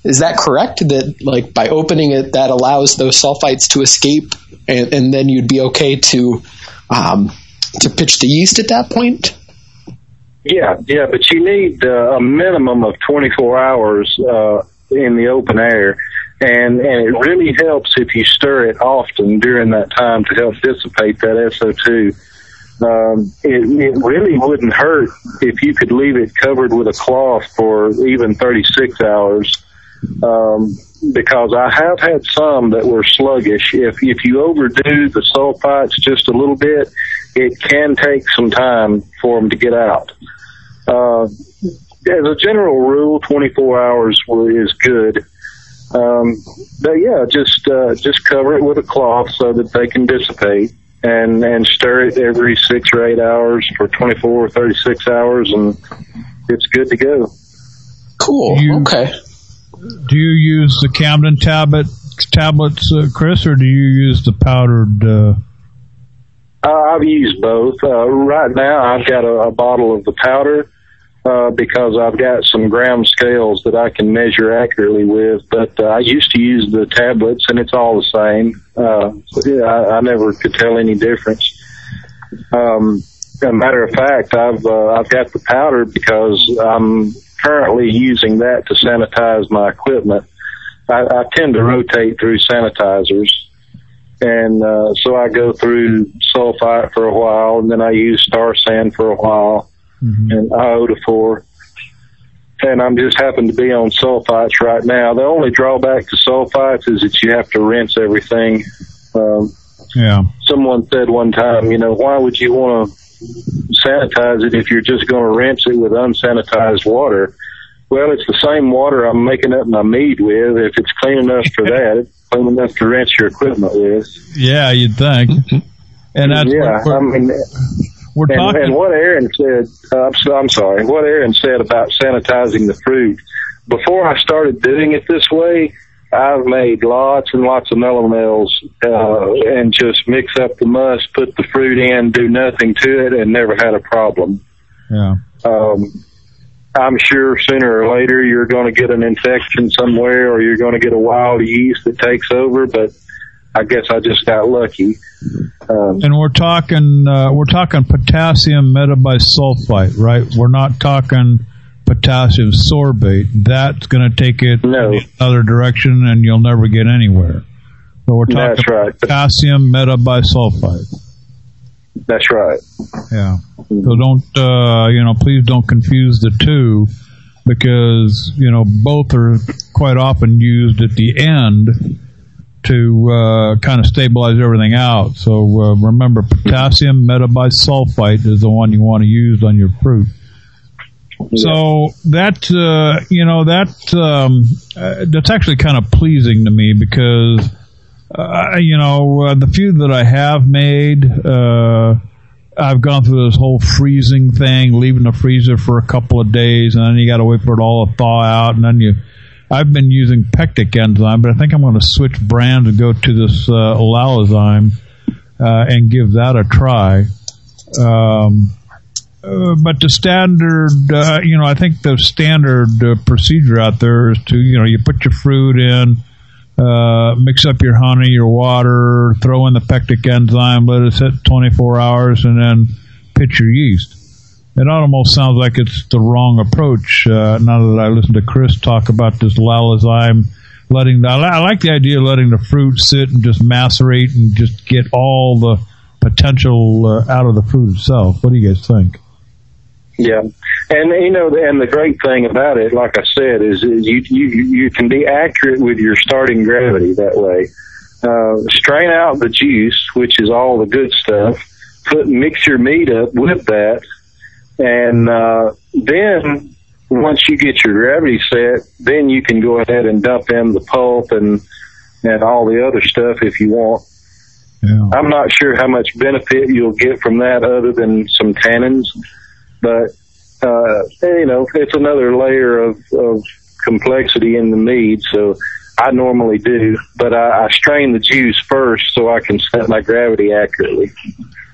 [SPEAKER 4] Is that correct? That like by opening it, that allows those sulfites to escape, and then you'd be okay to pitch the yeast at that point?
[SPEAKER 2] Yeah, but you need a minimum of 24 hours in the open air, and it really helps if you stir it often during that time to help dissipate that SO2. It really wouldn't hurt if you could leave it covered with a cloth for even 36 hours, because I have had some that were sluggish. If you overdo the sulfites just a little bit, it can take some time for them to get out. As a general rule, 24 hours is good. But yeah, just cover it with a cloth so that they can dissipate, and stir it every 6 or 8 hours for 24 or 36 hours, and it's good to go.
[SPEAKER 4] Cool. Okay.
[SPEAKER 1] Do you use the Camden tablets, Chris, or do you use the powdered?
[SPEAKER 2] I've used both. Right now, I've got a bottle of the powder because I've got some gram scales that I can measure accurately with. But I used to use the tablets, and it's all the same. I never could tell any difference. As a matter of fact, I've got the powder because I'm currently using that to sanitize my equipment. I tend to rotate through sanitizers. And so I go through sulfite for a while, and then I use Star Sand for a while, and iodophor. And I'm just happen to be on sulfites right now. The only drawback to sulfites is that you have to rinse everything. Someone said one time, why would you want to sanitize it if you're just going to rinse it with unsanitized water? Well, it's the same water I'm making up my mead with. If it's clean enough for that, it's clean enough to rinse your equipment with.
[SPEAKER 1] Yeah, you'd think. And that's we're talking.
[SPEAKER 2] And what Aaron said, I'm sorry, what Aaron said about sanitizing the fruit, before I started doing it this way, I've made lots and lots of melomels and just mix up the must, put the fruit in, do nothing to it, and never had a problem.
[SPEAKER 1] Yeah.
[SPEAKER 2] I'm sure sooner or later you're going to get an infection somewhere, or you're going to get a wild yeast that takes over, but I guess I just got lucky.
[SPEAKER 1] And we're talking potassium metabisulfite, right? We're not talking potassium sorbate. That's going to take it in the other direction, and you'll never get anywhere. But we're talking potassium metabisulfite.
[SPEAKER 2] That's right.
[SPEAKER 1] Yeah. So don't, please don't confuse the two, because, both are quite often used at the end to kind of stabilize everything out. So remember, potassium metabisulfite is the one you want to use on your fruit. So that's actually kind of pleasing to me, because the few that I have made, I've gone through this whole freezing thing, leaving the freezer for a couple of days, and then you got to wait for it all to thaw out, and then I've been using pectic enzyme, but I think I'm going to switch brands and go to this Lalazyme and give that a try. But the standard, I think the standard procedure out there is to, you put your fruit in, mix up your honey, your water, throw in the pectic enzyme, let it sit 24 hours, and then pitch your yeast. It almost sounds like it's the wrong approach. Now that I listen to Chris talk about this Lalazyme, I like the idea of letting the fruit sit and just macerate and just get all the potential out of the fruit itself. What do you guys think?
[SPEAKER 2] Yeah, and and the great thing about it, like I said, is you can be accurate with your starting gravity that way. Strain out the juice, which is all the good stuff. Mix your meat up with that, and then once you get your gravity set, then you can go ahead and dump in the pulp and all the other stuff if you want. Yeah. I'm not sure how much benefit you'll get from that other than some tannins. But, it's another layer of complexity in the mead, so I normally do. But I strain the juice first so I can set my gravity accurately.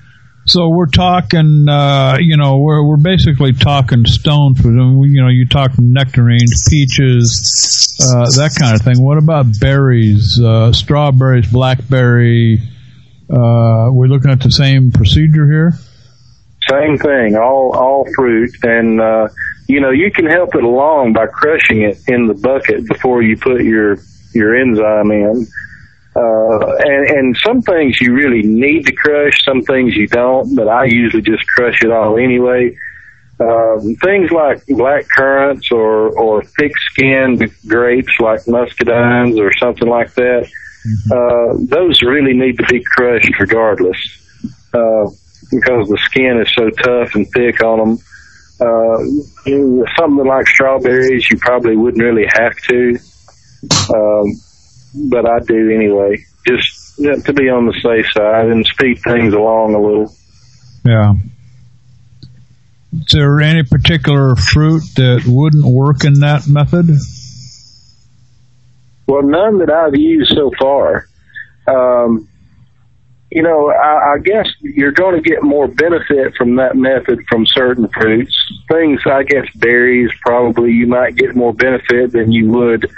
[SPEAKER 1] So we're talking, we're basically talking stone fruit. You talk nectarines, peaches, that kind of thing. What about berries, strawberries, blackberry? We're looking at the same procedure here?
[SPEAKER 2] Same thing, all fruit. And, you can help it along by crushing it in the bucket before you put your enzyme in. And some things you really need to crush, some things you don't, but I usually just crush it all anyway. Things like black currants or thick-skinned grapes like muscadines or something like that, those really need to be crushed regardless, because the skin is so tough and thick on them. Something like strawberries, you probably wouldn't really have to. But I do anyway, just to be on the safe side and speed things along a little.
[SPEAKER 1] Yeah. Is there any particular fruit that wouldn't work in that method?
[SPEAKER 2] Well, none that I've used so far. I guess you're going to get more benefit from that method from certain fruits. Things, I guess, berries, probably you might get more benefit than you would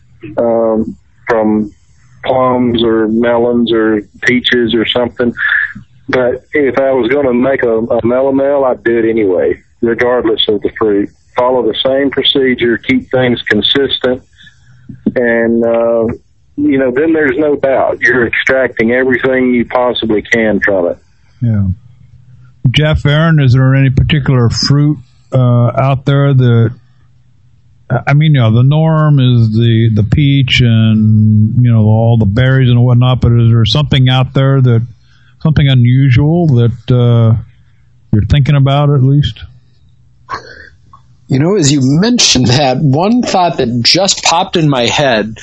[SPEAKER 2] from plums or melons or peaches or something. But if I was going to make a melomel, I'd do it anyway, regardless of the fruit. Follow the same procedure, keep things consistent, and, then there's no doubt you're extracting everything you possibly can from it.
[SPEAKER 1] Yeah. Jeff, Aaron, is there any particular fruit out there that, the norm is the peach and, all the berries and whatnot, but is there something out there something unusual that you're thinking about at least?
[SPEAKER 4] As you mentioned that, one thought that just popped in my head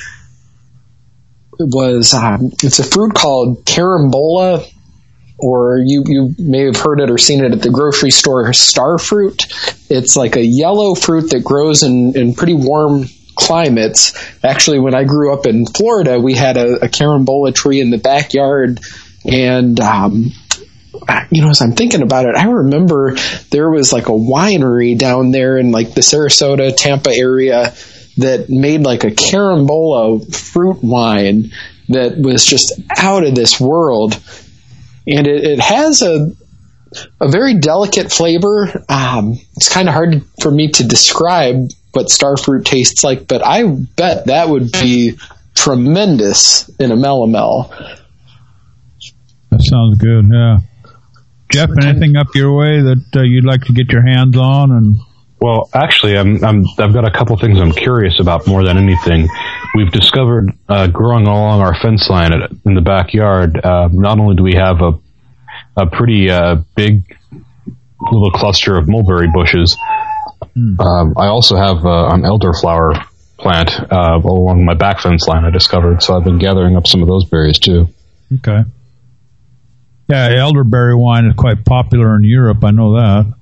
[SPEAKER 4] was it's a fruit called carambola, or you may have heard it or seen it at the grocery store, star fruit. It's like a yellow fruit that grows in pretty warm climates. Actually, when I grew up in Florida, we had a carambola tree in the backyard, and as I'm thinking about it, I remember there was like a winery down there in like the Sarasota, Tampa area that made like a carambola fruit wine that was just out of this world. And it has a very delicate flavor. It's kind of hard for me to describe what starfruit tastes like, but I bet that would be tremendous in a melomel.
[SPEAKER 1] That sounds good, yeah. Jeff, anything up your way that you'd like to get your hands on?
[SPEAKER 3] Well, actually, I've got a couple things I'm curious about more than anything. We've discovered growing along our fence line in the backyard. Not only do we have a pretty big little cluster of mulberry bushes, I also have an elderflower plant along my back fence line. I discovered, so I've been gathering up some of those berries too.
[SPEAKER 1] Okay. Yeah, elderberry wine is quite popular in Europe. I know that.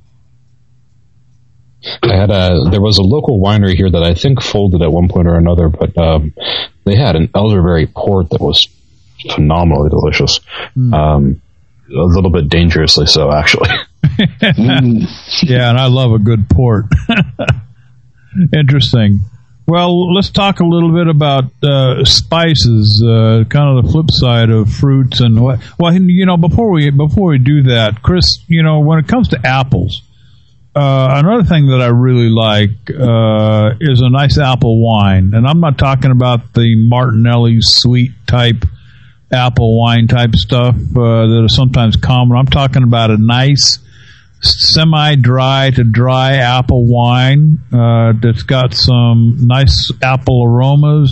[SPEAKER 3] There was a local winery here that I think folded at one point or another, but they had an elderberry port that was phenomenally delicious. A little bit dangerously so, actually. Yeah, and I love a good port. Interesting. Well, let's talk a little bit about spices, kind of the flip side of fruits and what. Well, before we do that, Chris, when it comes to apples. Another thing that I really like is a nice apple wine. And I'm not talking about the Martinelli sweet type apple wine type stuff that is sometimes common. I'm talking about a nice semi-dry to dry apple wine that's got some nice apple aromas.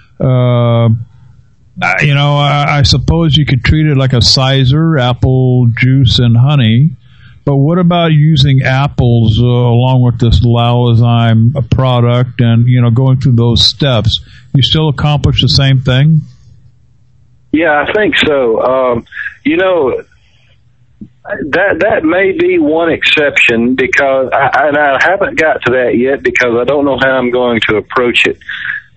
[SPEAKER 3] I suppose you could treat it like a Sizer, apple juice and honey. But what about using apples along with this Lalazyme product and, going through those steps? You still accomplish the same thing?
[SPEAKER 2] Yeah, I think so. That may be one exception because I haven't got to that yet because I don't know how I'm going to approach it.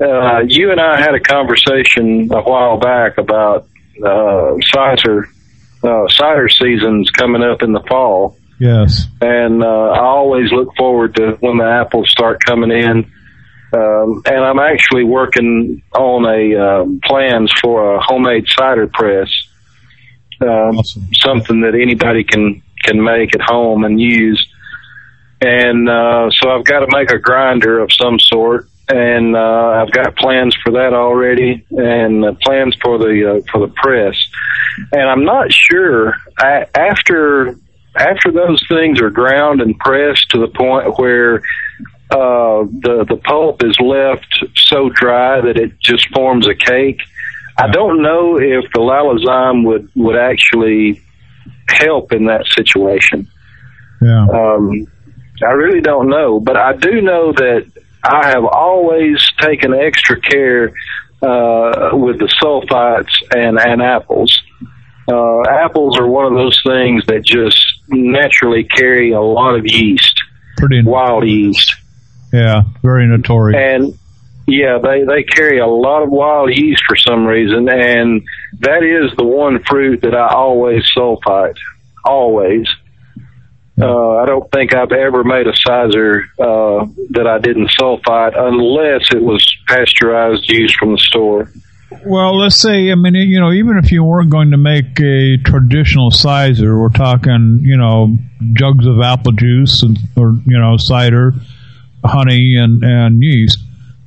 [SPEAKER 2] You and I had a conversation a while back about Sizer cider season's coming up in the fall.
[SPEAKER 1] Yes.
[SPEAKER 2] And I always look forward to when the apples start coming in. And I'm actually working on plans for a homemade cider press.
[SPEAKER 1] Awesome.
[SPEAKER 2] Something that anybody can make at home and use. And so I've got to make a grinder of some sort, and I've got plans for that already, and plans for the press. And I'm not sure after those things are ground and pressed to the point where the pulp is left so dry that it just forms a cake. I don't know if the Lalazyme would actually help in that situation.
[SPEAKER 1] Yeah.
[SPEAKER 2] I really don't know, but I do know that I have always taken extra care with the sulfites and apples. Apples are one of those things that just naturally carry a lot of yeast, wild yeast.
[SPEAKER 1] Yeah, very notorious.
[SPEAKER 2] And yeah, they carry a lot of wild yeast for some reason, and that is the one fruit that I always sulfite, always. I don't think I've ever made a cider that I didn't sulfite unless it was pasteurized juice from the store.
[SPEAKER 1] Well, let's say, I mean, even if you weren't going to make a traditional cider, we're talking, jugs of apple juice or cider, honey, and yeast.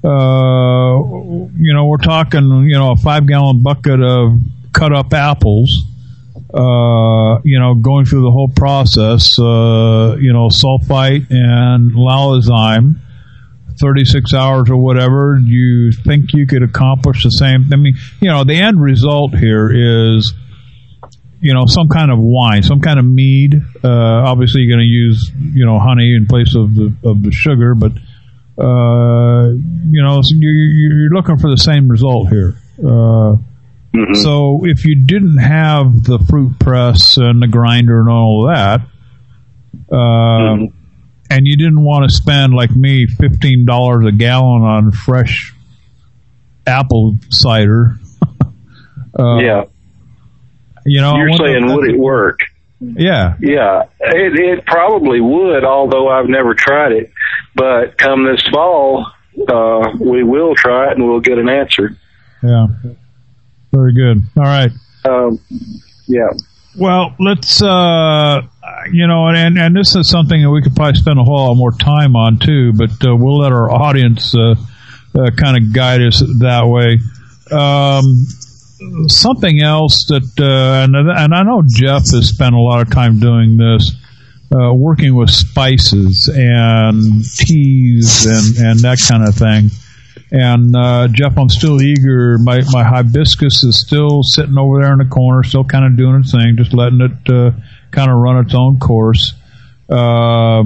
[SPEAKER 1] We're talking, a 5-gallon bucket of cut up apples. Going through the whole process, sulfite and Lalazyme, 36 hours or whatever, you think you could accomplish the same? I mean, the end result here is, some kind of wine, some kind of mead. Obviously, you're going to use, honey in place of the sugar, but, so you're looking for the same result here. Mm-hmm. So if you didn't have the fruit press and the grinder and all of that, and you didn't want to spend, like me, $15 a gallon on fresh apple cider,
[SPEAKER 2] yeah, you're saying would it work?
[SPEAKER 1] Yeah,
[SPEAKER 2] it probably would. Although I've never tried it, but come this fall, we will try it and we'll get an answer.
[SPEAKER 1] Yeah. Very good. All right.
[SPEAKER 2] Yeah.
[SPEAKER 1] Well, let's, and this is something that we could probably spend a whole lot more time on too, but we'll let our audience kind of guide us that way. Something else that, and I know Jeff has spent a lot of time doing this, working with spices and teas and that kind of thing. And Jeff, I'm still eager. My hibiscus is still sitting over there in the corner, still kind of doing its thing, just letting it kind of run its own course. I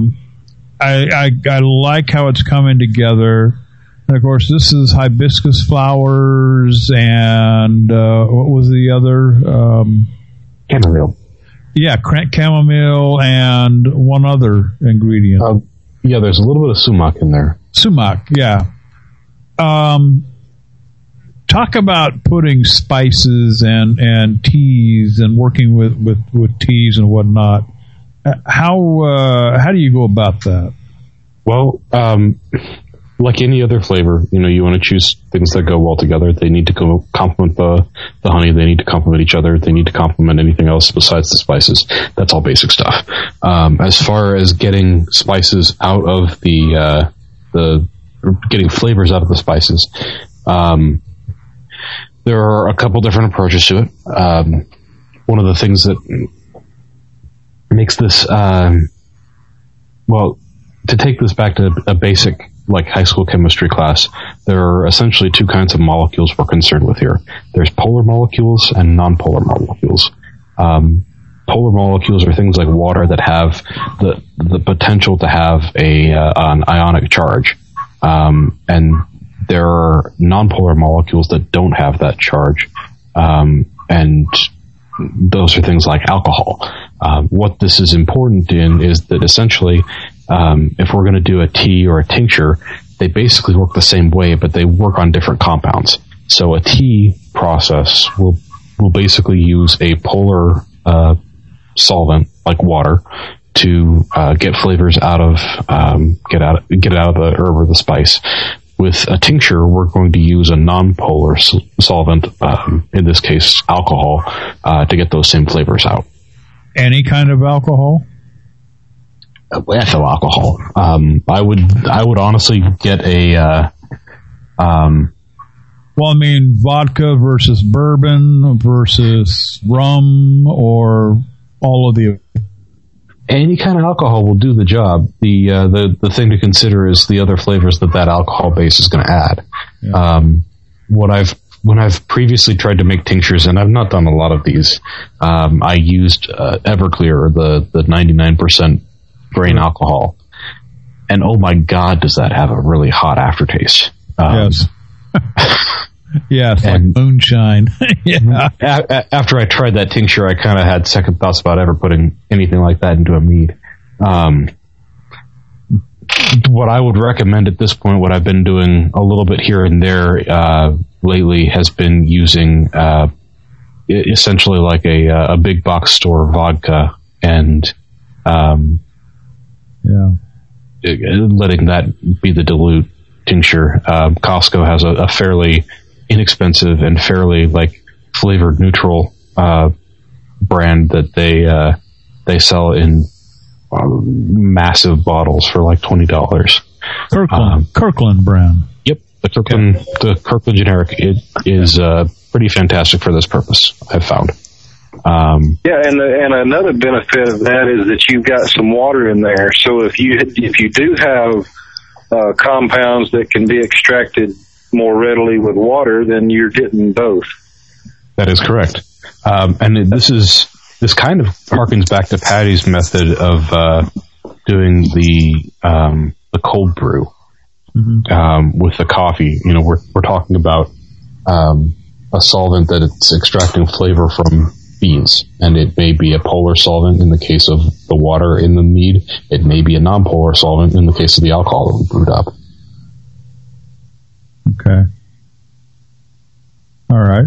[SPEAKER 1] like how it's coming together. And of course, this is hibiscus flowers and what was the other?
[SPEAKER 3] Chamomile.
[SPEAKER 1] Yeah, chamomile and one other ingredient.
[SPEAKER 3] Yeah, there's a little bit of sumac in there.
[SPEAKER 1] Sumac, yeah. Talk about putting spices and teas and working with teas and whatnot. How do you go about that?
[SPEAKER 3] Well, like any other flavor, you want to choose things that go well together. They need to complement the honey. They need to complement each other. They need to complement anything else besides the spices. That's all basic stuff. As far as getting spices out of getting flavors out of the spices, there are a couple different approaches to it. One of the things that makes this, to take this back to a basic high school chemistry class, there are essentially two kinds of molecules we're concerned with here. There's polar molecules and non-polar molecules. Polar molecules are things like water that have the potential to have an ionic charge. And there are nonpolar molecules that don't have that charge. And those are things like alcohol. What this is important in is that essentially, if we're going to do a tea or a tincture, they basically work the same way, but they work on different compounds. So a tea process will basically use a polar solvent like water to get flavors out of get out of the herb or the spice. With a tincture, we're going to use a non-polar solvent, in this case alcohol, to get those same flavors out.
[SPEAKER 1] Any kind of alcohol?
[SPEAKER 3] Ethyl alcohol. I would honestly get a.
[SPEAKER 1] Well, I mean, vodka versus bourbon versus rum, or all of the.
[SPEAKER 3] Any kind of alcohol will do the job. The thing to consider is the other flavors that alcohol base is going to add. Yeah. When I've previously tried to make tinctures, and I've not done a lot of these, I used Everclear, the 99% grain alcohol, and oh my God, does that have a really hot aftertaste?
[SPEAKER 1] Yes. Yeah, it's like moonshine. Yeah.
[SPEAKER 3] After I tried that tincture, I kind of had second thoughts about ever putting anything like that into a mead. What I would recommend at this point, what I've been doing a little bit here and there lately, has been using essentially like a big box store vodka and letting that be the dilute tincture. Costco has a fairly inexpensive and fairly like flavored neutral brand that they sell in massive bottles for like $20.
[SPEAKER 1] Kirkland brand.
[SPEAKER 3] Yep, the Kirkland generic. It is pretty fantastic for this purpose, I've found.
[SPEAKER 2] And another benefit of that is that you've got some water in there. So if you do have compounds that can be extracted more readily with water, then you're getting both.
[SPEAKER 3] That is correct. And this kind of harkens back to Patty's method of doing the cold brew with the coffee. You know, we're talking about a solvent that it's extracting flavor from beans, and it may be a polar solvent in the case of the water in the mead. It may be a non-polar solvent in the case of the alcohol that we brewed up.
[SPEAKER 1] Okay. All right.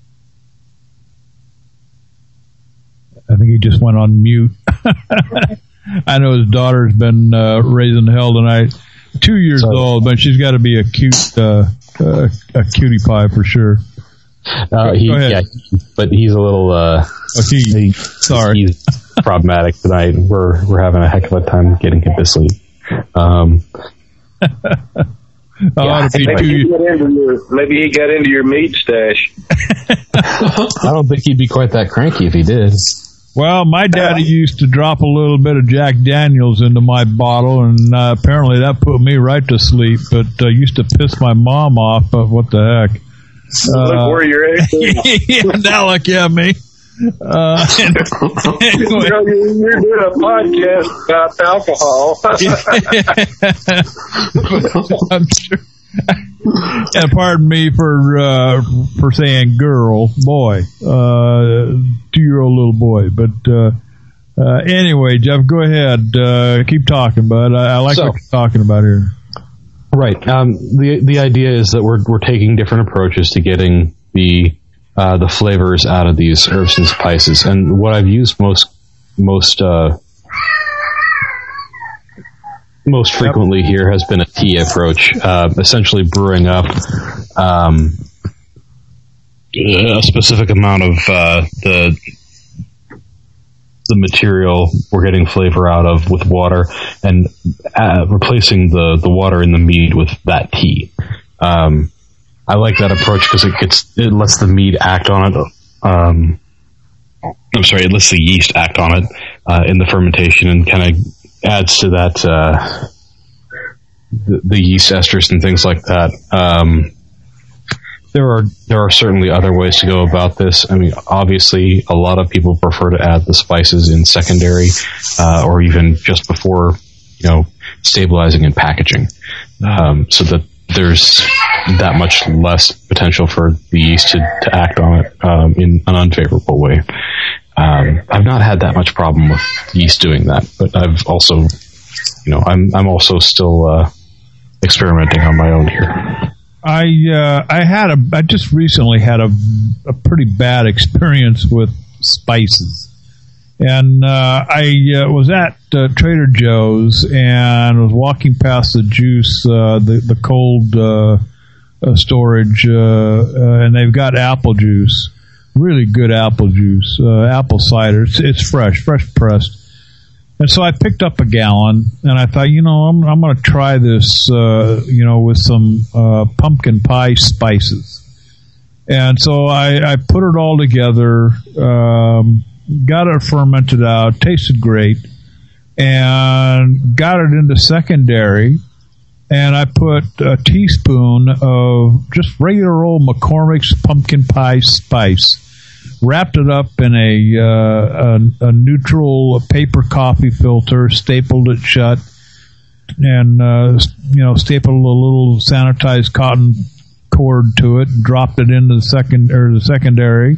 [SPEAKER 1] I think he just went on mute. I know his daughter's been raising hell tonight. 2 years old, but she's got to be a cutie pie for sure. Go ahead.
[SPEAKER 3] Yeah, but he's a little.
[SPEAKER 1] Sorry,
[SPEAKER 3] he's problematic tonight. We're having a heck of a time getting him to sleep.
[SPEAKER 2] Maybe he got into your meat stash.
[SPEAKER 3] I don't think he'd be quite that cranky if he did.
[SPEAKER 1] Well, my daddy used to drop a little bit of Jack Daniels into my bottle, and apparently that put me right to sleep, but used to piss my mom off, but what the heck.
[SPEAKER 2] Look where you're at.
[SPEAKER 1] Now look at me. Anyway.
[SPEAKER 2] You're doing a podcast about alcohol.
[SPEAKER 1] I'm sure. And pardon me for saying girl, boy, 2-year-old little boy. But anyway, Jeff, go ahead. Keep talking, bud. I like what you're talking about here.
[SPEAKER 3] Right. The idea is that we're taking different approaches to getting the flavors out of these herbs and spices. And what I've used most frequently here has been a tea approach, essentially brewing up a specific amount of the material we're getting flavor out of with water, and replacing the water in the mead with that tea. I like that approach because it lets the mead act on it. It lets the yeast act on it in the fermentation, and kind of adds to that the yeast esters and things like that. There are certainly other ways to go about this. I mean, obviously, a lot of people prefer to add the spices in secondary, or even just before, stabilizing and packaging, so that there's that much less potential for the yeast to act on it in an unfavorable way. I've not had that much problem with yeast doing that, but I've also, I'm also still experimenting on my own here.
[SPEAKER 1] I just recently had a pretty bad experience with spices. And I was at Trader Joe's and was walking past the juice, the cold storage, and they've got apple juice, really good apple juice, apple cider. It's fresh pressed. And so I picked up a gallon, and I thought, I'm going to try this, with some pumpkin pie spices. And so I put it all together, got it fermented out, tasted great, and got it into secondary. And I put a teaspoon of just regular old McCormick's pumpkin pie spice, wrapped it up in a neutral paper coffee filter, stapled it shut, and stapled a little sanitized cotton cord to it, dropped it into the secondary,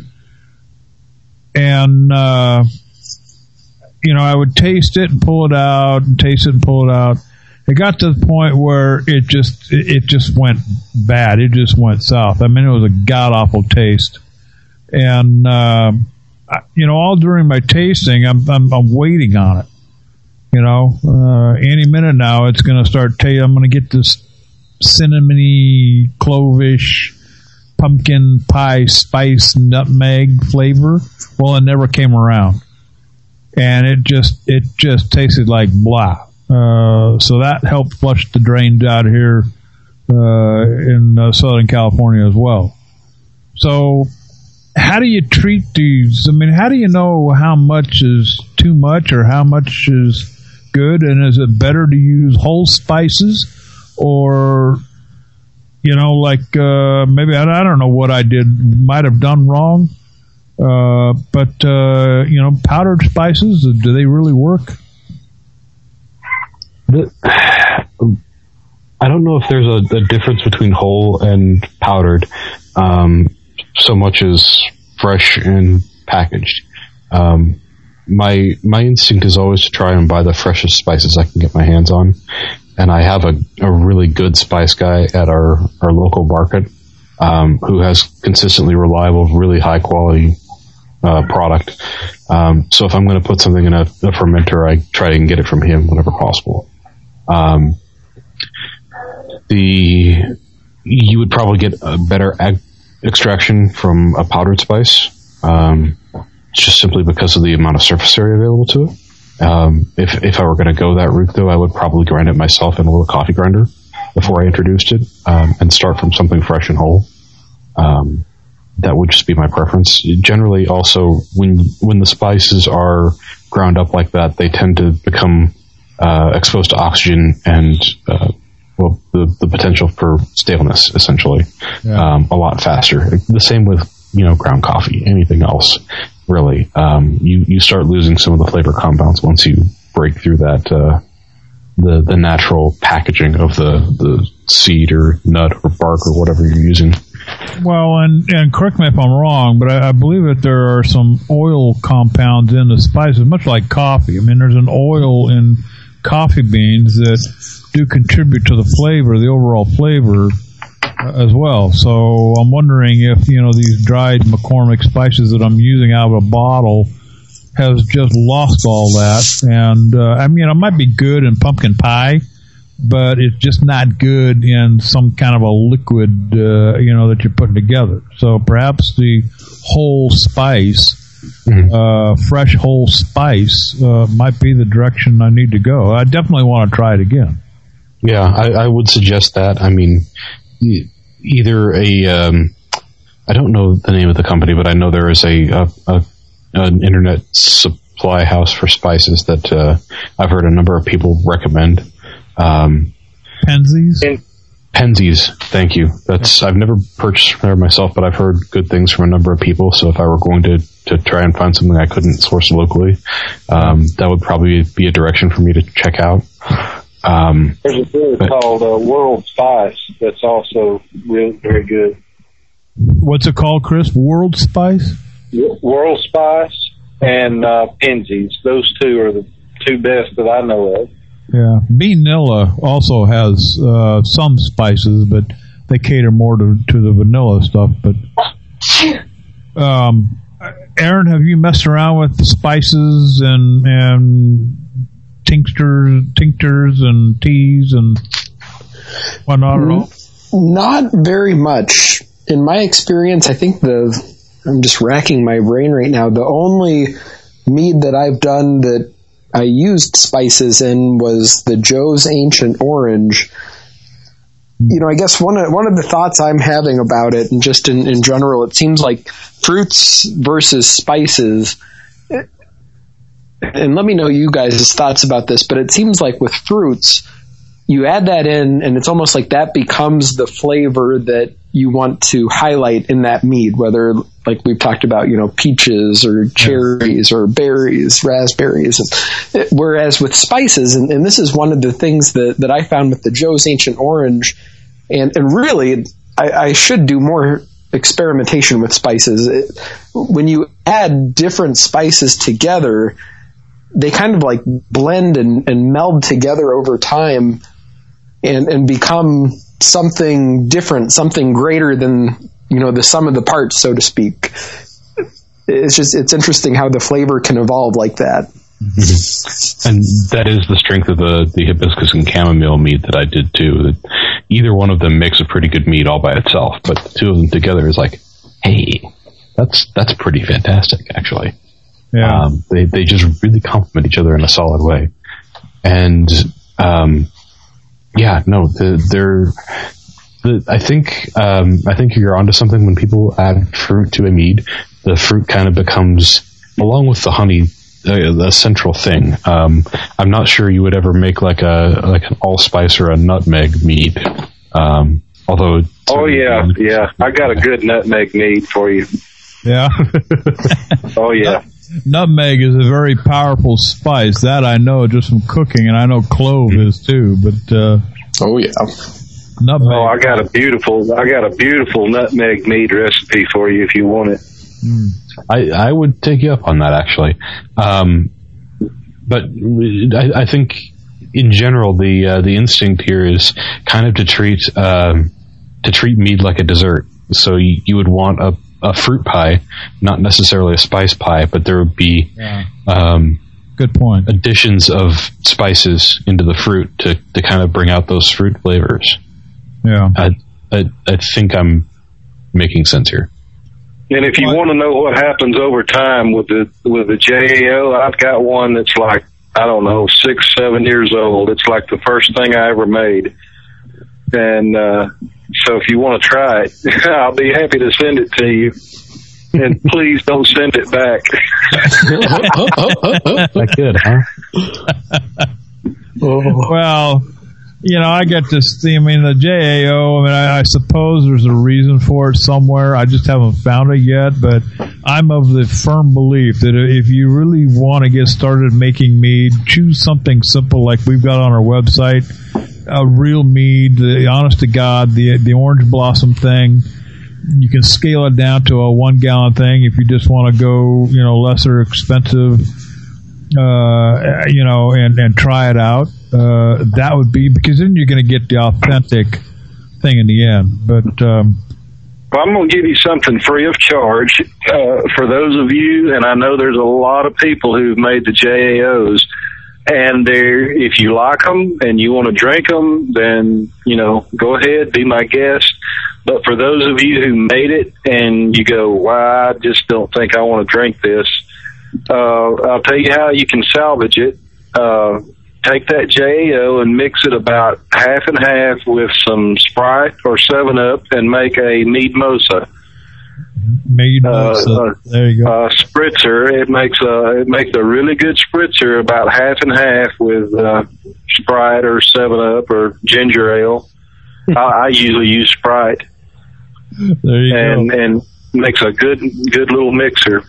[SPEAKER 1] and I would taste it and pull it out, and taste it and pull it out. It got to the point where it just went bad. It just went south. I mean, it was a god awful taste. And all during my tasting, I'm waiting on it. Any minute now, it's going to start. I'm going to get this cinnamony, clovish, pumpkin pie spice nutmeg flavor. Well, it never came around, and it just tasted like blah. So that helped flush the drains out here in Southern California as well. So how do you treat these? I mean, how do you know how much is too much or how much is good? And is it better to use whole spices or, maybe I don't know what I might have done wrong. But powdered spices, do they really work?
[SPEAKER 3] I don't know if there's a difference between whole and powdered, so much as fresh and packaged. My instinct is always to try and buy the freshest spices I can get my hands on, and I have a really good spice guy at our local market who has consistently reliable, really high quality product. So if I'm going to put something in a fermenter, I try to get it from him whenever possible. You would probably get a better extraction from a powdered spice, just simply because of the amount of surface area available to it. If I were going to go that route, though, I would probably grind it myself in a little coffee grinder before I introduced it, and start from something fresh and whole. That would just be my preference. Generally, also, when the spices are ground up like that, they tend to become exposed to oxygen and the potential for staleness, essentially, a lot faster. The same with ground coffee, anything else, really. You start losing some of the flavor compounds once you break through that the natural packaging of the seed or nut or bark or whatever you're using.
[SPEAKER 1] Well, and correct me if I'm wrong, but I believe that there are some oil compounds in the spices, much like coffee. I mean, there's an oil in coffee beans that do contribute to the flavor, the overall flavor as well. So I'm wondering if, these dried McCormick spices that I'm using out of a bottle has just lost all that. And, it might be good in pumpkin pie, but it's just not good in some kind of a liquid, that you're putting together. So perhaps the whole spice, fresh whole spice, might be the direction I need to go. I definitely want to try it again.
[SPEAKER 3] Yeah, I would suggest that. I mean, either I don't know the name of the company, but I know there is an internet supply house for spices that I've heard a number of people recommend.
[SPEAKER 1] Penzies?
[SPEAKER 3] Penzies, thank you. I've never purchased from there myself, but I've heard good things from a number of people. So if I were going to try and find something I couldn't source locally, that would probably be a direction for me to check out.
[SPEAKER 2] There's a beer called World Spice that's also really very good.
[SPEAKER 1] What's it called, Chris? World Spice?
[SPEAKER 2] World Spice and Penzies. Those two are the two best that I know of.
[SPEAKER 1] Yeah, Vanilla also has some spices, but they cater more to the vanilla stuff. But Aaron, have you messed around with the spices and tinctures and teas and whatnot at all?
[SPEAKER 4] Not very much. In my experience, I think I'm just racking my brain right now. The only mead that I've done that I used spices in was the Joe's Ancient Orange. I guess one of the thoughts I'm having about it, and just in general, it seems like fruits versus spices. And let me know you guys' thoughts about this, but it seems like with fruits, you add that in, and it's almost like that becomes the flavor that you want to highlight in that mead, whether, like we've talked about, peaches or cherries or berries, raspberries. Whereas with spices, and this is one of the things that I found with the Joe's Ancient Orange, and really, I should do more experimentation with spices. When you add different spices together, they kind of like blend and meld together over time and become something different, something greater than, the sum of the parts, so to speak. It's interesting how the flavor can evolve like that.
[SPEAKER 3] Mm-hmm. And that is the strength of the hibiscus and chamomile mead that I did too. That either one of them makes a pretty good mead all by itself, but the two of them together is like, hey, that's pretty fantastic, actually.
[SPEAKER 1] Yeah.
[SPEAKER 3] They just really complement each other in a solid way. And I think you're onto something when people add fruit to a mead. The fruit kind of becomes, along with the honey, a central thing. I'm not sure you would ever make like an allspice or a nutmeg mead. Although.
[SPEAKER 2] Oh yeah, I got a good nutmeg mead for you.
[SPEAKER 1] Yeah.
[SPEAKER 2] Oh yeah.
[SPEAKER 1] Nutmeg is a very powerful spice. That I know just from cooking, and I know clove is too. But
[SPEAKER 4] oh yeah,
[SPEAKER 1] nutmeg.
[SPEAKER 2] Oh, I got a beautiful nutmeg mead recipe for you if you want it.
[SPEAKER 3] I would take you up on that, actually. But I think in general the instinct here is kind of to treat mead like a dessert. So you would want a fruit pie, not necessarily a spice pie, but there would be
[SPEAKER 1] good point,
[SPEAKER 3] additions of spices into the fruit to kind of bring out those fruit flavors.
[SPEAKER 1] Yeah,
[SPEAKER 3] I think I'm making sense here.
[SPEAKER 2] And if you want to know what happens over time with the JAO, I've got one that's like, I don't know, 6-7 years old. It's like the first thing I ever made. And so if you want to try it, I'll be happy to send it to you. And please don't send it back.
[SPEAKER 3] That good, huh?
[SPEAKER 1] Well, I get this theme. The JAO, I suppose there's a reason for it somewhere. I just haven't found it yet, but I'm of the firm belief that if you really want to get started making mead, choose something simple like we've got on our website, a real mead, the honest to God, the orange blossom thing. You can scale it down to a 1 gallon thing if you just want to go, lesser expensive, and try it out. That would be, because then you're going to get the authentic thing in the end. But
[SPEAKER 2] well, I'm going to give you something free of charge for those of you, and I know there's a lot of people who've made the JAOs, and if you like them and you want to drink them, then go ahead, be my guest. But for those of you who made it and you go, wow, I just don't think I want to drink this, I'll tell you how you can salvage it. Take that JAO and mix it about half and half with some Sprite or 7-Up and make a mead mosa.
[SPEAKER 1] Mead mosa. There you go.
[SPEAKER 2] Spritzer. It makes a really good spritzer about half and half with Sprite or 7-Up or ginger ale. I usually use Sprite.
[SPEAKER 1] There you go.
[SPEAKER 2] And makes a good little mixer.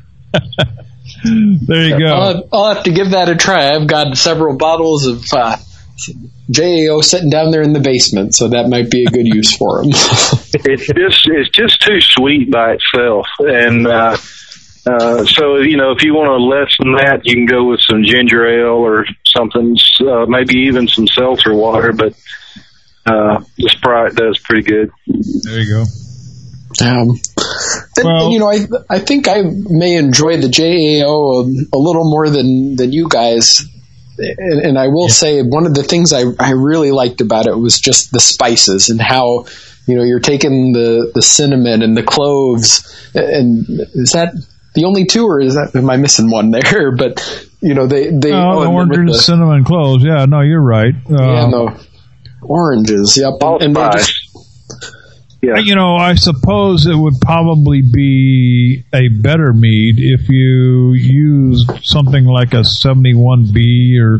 [SPEAKER 1] There you go.
[SPEAKER 4] I'll have to give that a try. I've got several bottles of JAO sitting down there in the basement, so that might be a good use for them.
[SPEAKER 2] It's just too sweet by itself, and so if you want to lessen that, you can go with some ginger ale or something, maybe even some seltzer water. But the Sprite does pretty good.
[SPEAKER 1] There you go.
[SPEAKER 4] And, I think I may enjoy the JAO a little more than you guys. And I will say one of the things I really liked about it was just the spices and how, you're taking the cinnamon and the cloves. And is that the only two, or am I missing one there? But, the
[SPEAKER 1] oranges, cinnamon, cloves. Yeah, no, you're right.
[SPEAKER 4] Oranges. Yep. And they just,
[SPEAKER 1] yeah. I suppose it would probably be a better mead if you used something like a 71B or,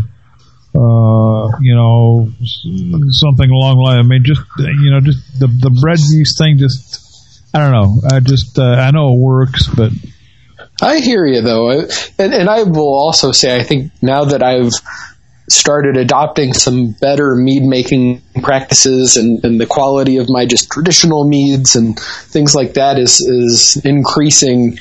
[SPEAKER 1] something along the line. I mean, just the bread yeast thing. I don't know. I know it works, but
[SPEAKER 4] I hear you though, and I will also say I think now that I've started adopting some better mead making practices and the quality of my just traditional meads and things like that is increasing.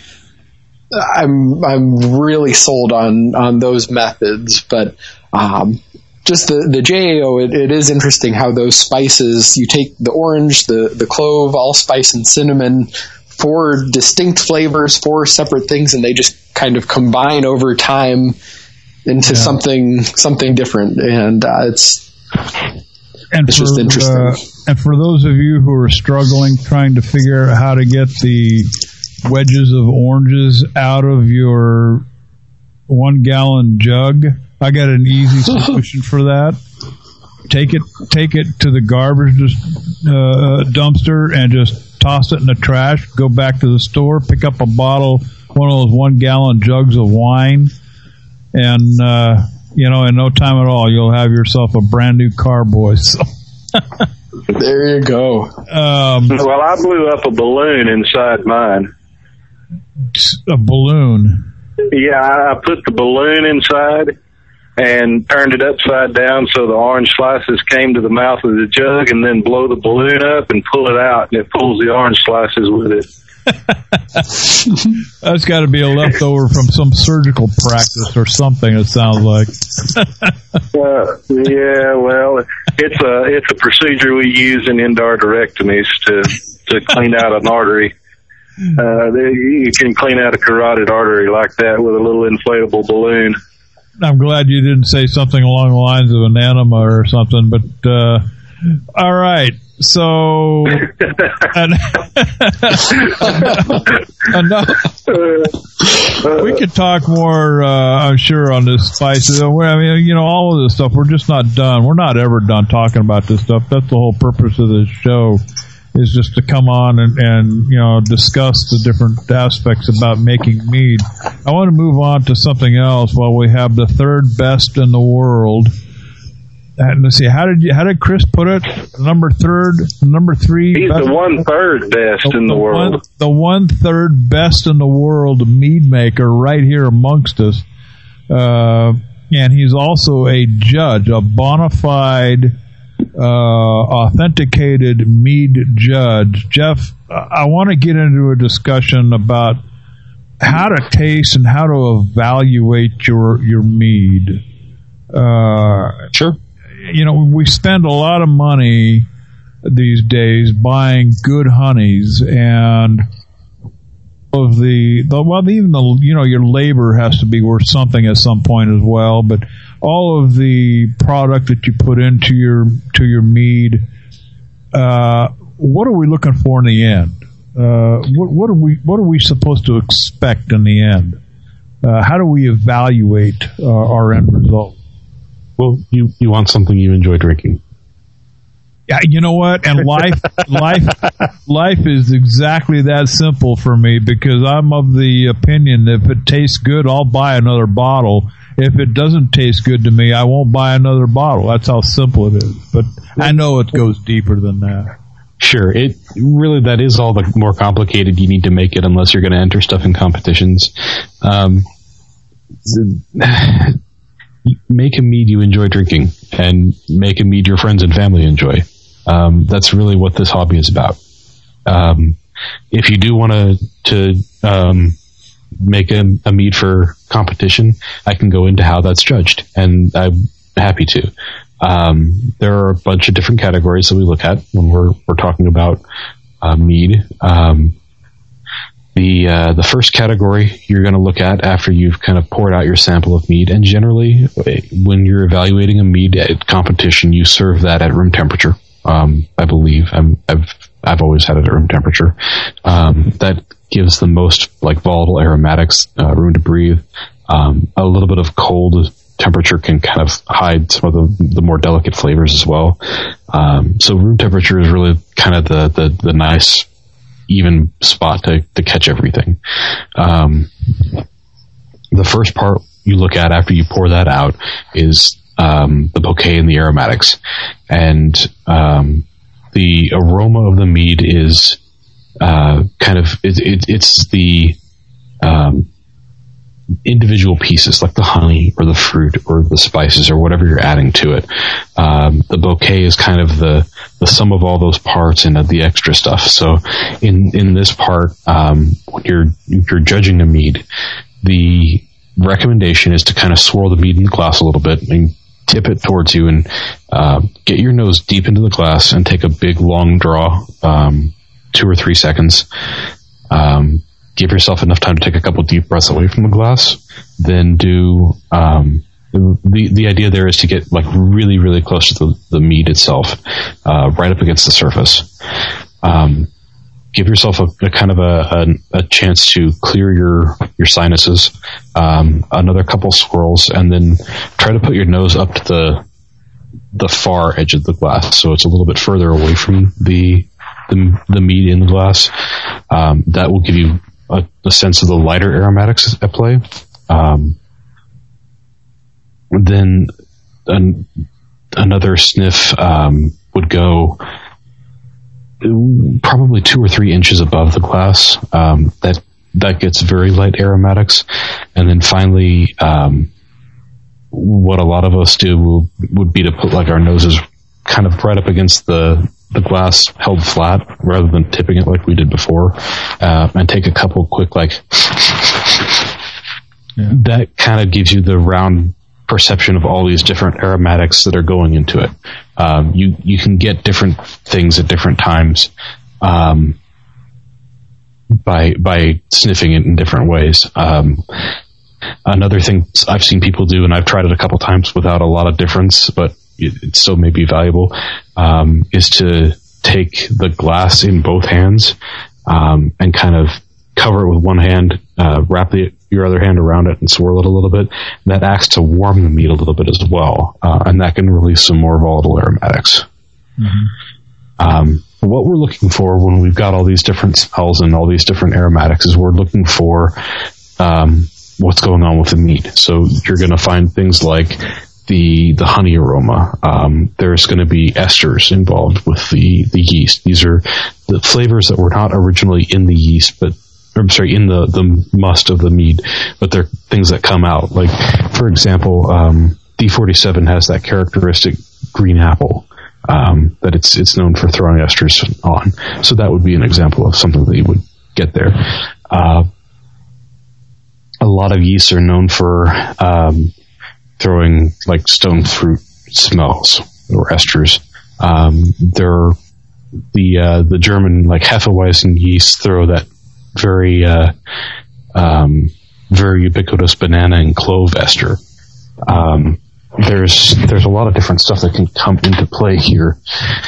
[SPEAKER 4] I'm really sold on those methods, but just the JAO, it is interesting how those spices, you take the orange, the clove, allspice, and cinnamon, 4 distinct flavors, 4 separate things, and they just kind of combine over time into something different, and it's just interesting.
[SPEAKER 1] And for those of you who are struggling, trying to figure out how to get the wedges of oranges out of your 1 gallon jug, I got an easy solution for that. Take it to the garbage dumpster and just toss it in the trash. Go back to the store, pick up a bottle, one of those 1 gallon jugs of wine. And, in no time at all, you'll have yourself a brand new carboy. So.
[SPEAKER 4] There you go.
[SPEAKER 2] Well, I blew up a balloon inside mine.
[SPEAKER 1] A balloon?
[SPEAKER 2] Yeah, I put the balloon inside and turned it upside down so the orange slices came to the mouth of the jug, and then blow the balloon up and pull it out, and it pulls the orange slices with it.
[SPEAKER 1] That's got to be a leftover from some surgical practice or something, it sounds like.
[SPEAKER 2] Yeah, well, it's a procedure we use in endarterectomies to clean out an artery. You can clean out a carotid artery like that with a little inflatable balloon.
[SPEAKER 1] I'm glad you didn't say something along the lines of an enema or something, but all right. So, we could talk more, I'm sure, on this spices. I mean, all of this stuff, we're just not done. We're not ever done talking about this stuff. That's the whole purpose of this show, is just to come on and discuss the different aspects about making mead. I want to move on to something else while we have the third best in the world. And let's see, how did Chris put it? Number 3.
[SPEAKER 2] He's the 1/3 best in the world.
[SPEAKER 1] The 1/3 best in the world mead maker right here amongst us. And he's also a judge, a bona fide, authenticated mead judge. Jeff, I want to get into a discussion about how to taste and how to evaluate your mead.
[SPEAKER 3] Sure.
[SPEAKER 1] We spend a lot of money these days buying good honeys, and your labor has to be worth something at some point as well. But all of the product that you put into your mead, what are we looking for in the end? What are we supposed to expect in the end? How do we evaluate our end result?
[SPEAKER 3] Well, you want something you enjoy drinking.
[SPEAKER 1] Yeah, you know what? And life is exactly that simple for me, because I'm of the opinion that if it tastes good, I'll buy another bottle. If it doesn't taste good to me, I won't buy another bottle. That's how simple it is. But I know it goes deeper than that.
[SPEAKER 3] Sure. It really, that is all the more complicated you need to make it, unless you're going to enter stuff in competitions. Make a mead you enjoy drinking, and make a mead your friends and family enjoy. That's really what this hobby is about. If you do want to make a mead for competition, I can go into how that's judged, and I'm happy to. There are a bunch of different categories that we look at when we're talking about mead. The first category you're going to look at after you've kind of poured out your sample of mead, and generally when you're evaluating a mead at competition, you serve that at room temperature. I believe I've always had it at room temperature. That gives the most like volatile aromatics room to breathe. A little bit of cold temperature can kind of hide some of the more delicate flavors as well. So room temperature is really kind of the nice even spot to catch everything. The first part you look at after you pour that out is the bouquet and the aromatics, and the aroma of the mead is it's the individual pieces like the honey or the fruit or the spices or whatever you're adding to it. The bouquet is kind of the sum of all those parts and the extra stuff. So in this part, when you're judging a mead, the recommendation is to kind of swirl the mead in the glass a little bit and tip it towards you, and get your nose deep into the glass and take a big long draw, 2 or 3 seconds. Give yourself enough time to take a couple deep breaths away from the glass. Then do the idea there is to get like really, really close to the mead itself, right up against the surface. Give yourself a kind of a chance to clear your sinuses. Another couple swirls, and then try to put your nose up to the far edge of the glass, so it's a little bit further away from the mead in the glass. That will give you a sense of the lighter aromatics at play. Then another sniff would go probably 2 or 3 inches above the glass. That gets very light aromatics. And then finally, what a lot of us do would be to put like our noses kind of right up against the glass held flat rather than tipping it like we did before, and take a couple quick that kind of gives you the round perception of all these different aromatics that are going into it. You can get different things at different times by sniffing it in different ways. Another thing I've seen people do, and I've tried it a couple times without a lot of difference, but it still may be valuable, is to take the glass in both hands and kind of cover it with one hand, wrap your other hand around it and swirl it a little bit. That acts to warm the meat a little bit as well, and that can release some more volatile aromatics. Mm-hmm. What we're looking for when we've got all these different smells and all these different aromatics is we're looking for what's going on with the meat. So you're going to find things like the honey aroma. There's going to be esters involved with the yeast. These are the flavors that were not originally in the yeast, in the must of the mead, but they're things that come out. Like, for example, D47 has that characteristic green apple that it's known for throwing esters on. So that would be an example of something that you would get there. A lot of yeasts are known for throwing like stone fruit smells or esters. The German like Hefeweizen yeast throw that very very ubiquitous banana and clove ester. There's a lot of different stuff that can come into play here.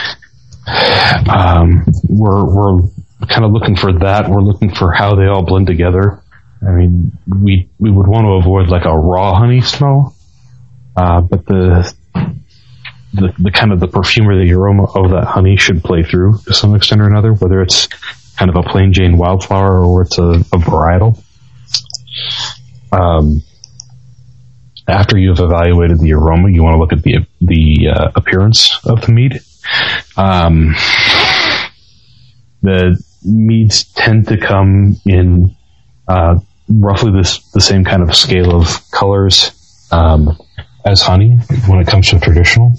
[SPEAKER 3] We're kind of looking for that. We're looking for how they all blend together. I mean, we would want to avoid like a raw honey smell, but the kind of the perfume or the aroma of that honey should play through to some extent or another, whether it's kind of a plain Jane wildflower or it's a varietal. After you've evaluated the aroma, you want to look at the appearance of the mead. The meads tend to come in roughly the same kind of scale of colors as honey when it comes to traditional.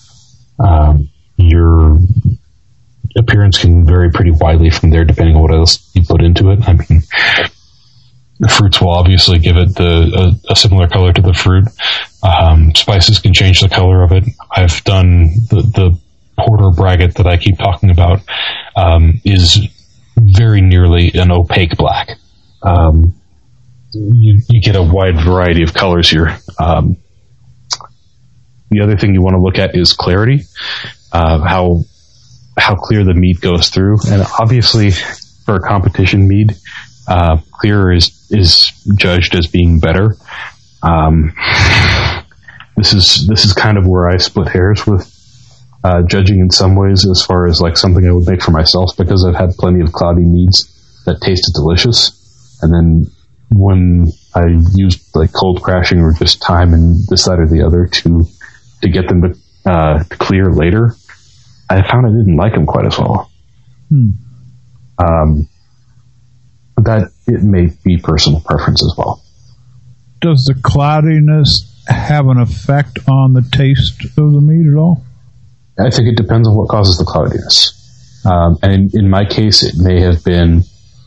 [SPEAKER 3] Your appearance can vary pretty widely from there depending on what else you put into it. I mean, the fruits will obviously give it a similar color to the fruit. Spices can change the color of it. I've done the porter braggot that I keep talking about is very nearly an opaque black. You get a wide variety of colors here. The other thing you want to look at is clarity, how clear the mead goes through, and obviously for a competition mead, clear is judged as being better. This is kind of where I split hairs with judging in some ways, as far as like something I would make for myself, because I've had plenty of cloudy meads that tasted delicious, and then when I used like cold crashing or just time and this side or the other to get them to clear later, I found I didn't like them quite as well. That it may be personal preference as well.
[SPEAKER 1] Does the cloudiness have an effect on the taste of the mead at all?
[SPEAKER 3] I think it depends on what causes the cloudiness. And in my case, it may have been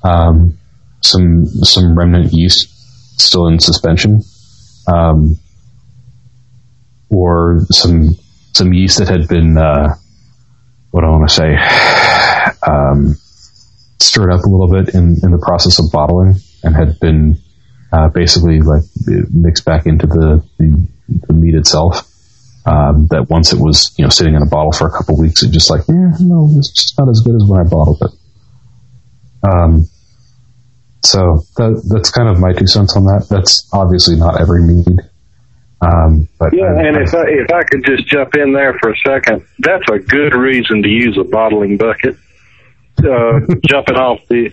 [SPEAKER 3] some remnant yeast still in suspension, or some yeast that had been what do I want to say, stirred up a little bit in the process of bottling, and had been basically like mixed back into the mead itself. That once it was sitting in a bottle for a couple weeks, it just like no, it's just not as good as when I bottled it. So that's kind of my 2 cents on that. That's obviously not every mead. But
[SPEAKER 2] yeah, and if I could just jump in there for a second, that's a good reason to use a bottling bucket. Jumping off the